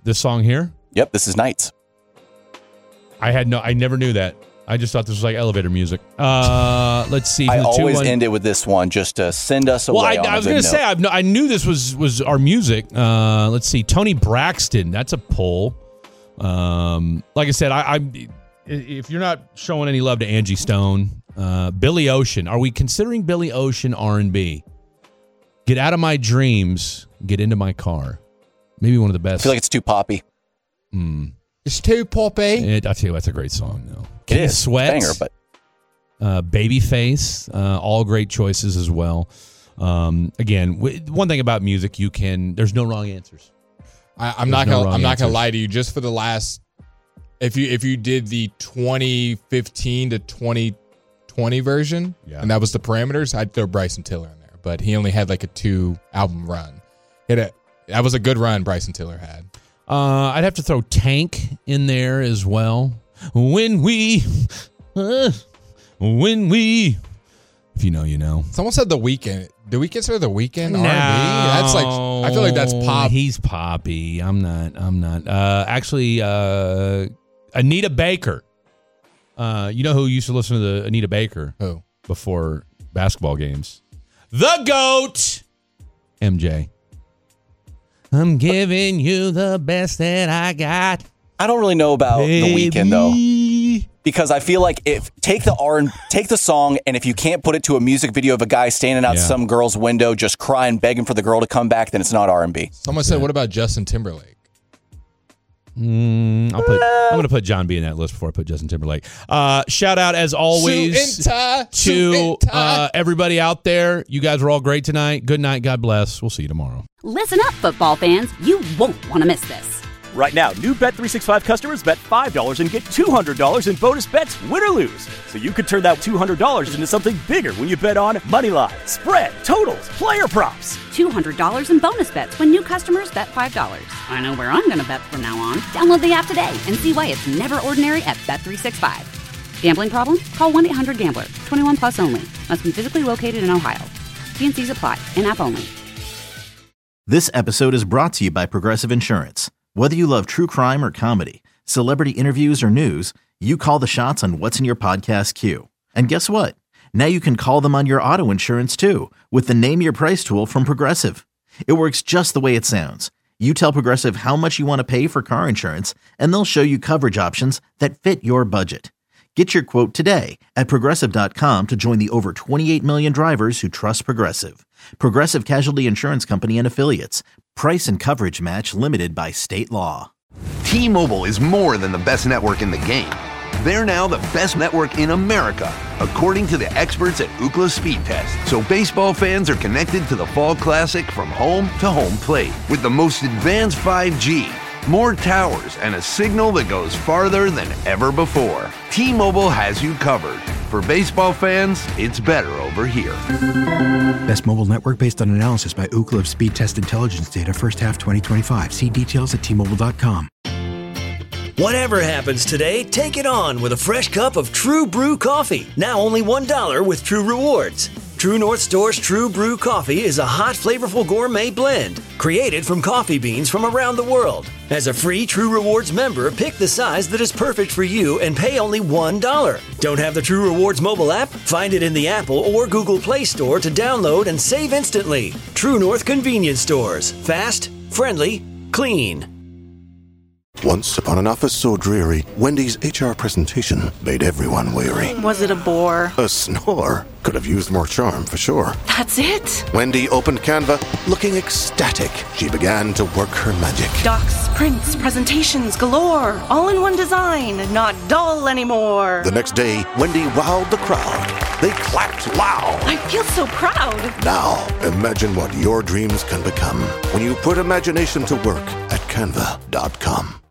[SPEAKER 6] this song here?
[SPEAKER 11] Yep, this is Nights.
[SPEAKER 6] I never knew that. I just thought this was like elevator music. Let's see.
[SPEAKER 11] I always end it with this one just to send us away.
[SPEAKER 6] Well, I was going to say, I knew this was our music. Let's see. Tony Braxton. That's a pull. Like I said, if you're not showing any love to Angie Stone, Billy Ocean. Are we considering Billy Ocean R&B? Get out of my dreams. Get into my car. Maybe one of the best.
[SPEAKER 11] I feel like it's too poppy.
[SPEAKER 7] It's too poppy.
[SPEAKER 6] I tell you, that's a great song, though.
[SPEAKER 11] It is.
[SPEAKER 6] Sweat,
[SPEAKER 11] Banger, but
[SPEAKER 6] Babyface, all great choices as well. Again, one thing about music, there's no wrong answers.
[SPEAKER 7] I'm not gonna lie to you. Just for the last, if you did the 2015 to 2020 version, and that was the parameters, I'd throw Bryson Tiller in there. But he only had like a 2-album run. That was a good run Bryson Tiller had.
[SPEAKER 6] I'd have to throw Tank in there as well. When we, if you know, you know.
[SPEAKER 7] Someone said The Weeknd. Do we consider The Weeknd R&B? That's like, I feel like that's pop.
[SPEAKER 6] He's poppy. I'm not. Actually, Anita Baker. You know who used to listen to the Anita Baker?
[SPEAKER 7] Who?
[SPEAKER 6] Before basketball games? The GOAT, MJ. I'm giving you the best that I got.
[SPEAKER 11] I don't really know about The Weeknd though, because I feel like take the song, and if you can't put it to a music video of a guy standing out some girl's window just crying, begging for the girl to come back, then it's not R&B.
[SPEAKER 7] Someone said, "What about Justin Timberlake?"
[SPEAKER 6] I'm gonna put John B in that list before I put Justin Timberlake. Shout out as always to everybody out there. You guys were all great tonight. Good night. God bless. We'll see you tomorrow.
[SPEAKER 1] Listen up, football fans. You won't want to miss this.
[SPEAKER 2] Right now, new Bet365 customers bet $5 and get $200 in bonus bets, win or lose. So you could turn that $200 into something bigger when you bet on money line, spread, totals, player props.
[SPEAKER 1] $200 in bonus bets when new customers bet $5. I know where I'm going to bet from now on. Download the app today and see why it's never ordinary at Bet365. Gambling problem? Call 1-800-GAMBLER. 21 plus only. Must be physically located in Ohio. T&Cs apply. In-app only.
[SPEAKER 3] This episode is brought to you by Progressive Insurance. Whether you love true crime or comedy, celebrity interviews or news, you call the shots on what's in your podcast queue. And guess what? Now you can call them on your auto insurance too with the Name Your Price tool from Progressive. It works just the way it sounds. You tell Progressive how much you want to pay for car insurance, and they'll show you coverage options that fit your budget. Get your quote today at Progressive.com to join the over 28 million drivers who trust Progressive. Progressive Casualty Insurance Company and Affiliates. Price and coverage match limited by state law.
[SPEAKER 4] T-Mobile is more than the best network in the game. They're now the best network in America, according to the experts at Ookla Speed Test. So baseball fans are connected to the Fall Classic from home to home plate with the most advanced 5G, more towers, and a signal that goes farther than ever before. T-Mobile has you covered. For baseball fans, it's better over here.
[SPEAKER 5] Best mobile network based on analysis by Ookla of Speed Test Intelligence data first half 2025. See details at T-Mobile.com.
[SPEAKER 9] Whatever happens today, take it on with a fresh cup of True Brew coffee. Now only $1 with True Rewards. True North Store's True Brew Coffee is a hot, flavorful gourmet blend created from coffee beans from around the world. As a free True Rewards member, pick the size that is perfect for you and pay only $1. Don't have the True Rewards mobile app? Find it in the Apple or Google Play Store to download and save instantly. True North Convenience Stores. Fast, friendly, clean.
[SPEAKER 13] Once upon an office so dreary, Wendy's HR presentation made everyone weary.
[SPEAKER 14] Was it a bore?
[SPEAKER 13] A snore. Could have used more charm, for sure.
[SPEAKER 14] That's it?
[SPEAKER 13] Wendy opened Canva, looking ecstatic. She began to work her magic.
[SPEAKER 14] Docs, prints, presentations galore. All in one design, not dull anymore.
[SPEAKER 13] The next day, Wendy wowed the crowd. They clapped loud.
[SPEAKER 14] I feel so proud.
[SPEAKER 13] Now, imagine what your dreams can become when you put imagination to work at Canva.com.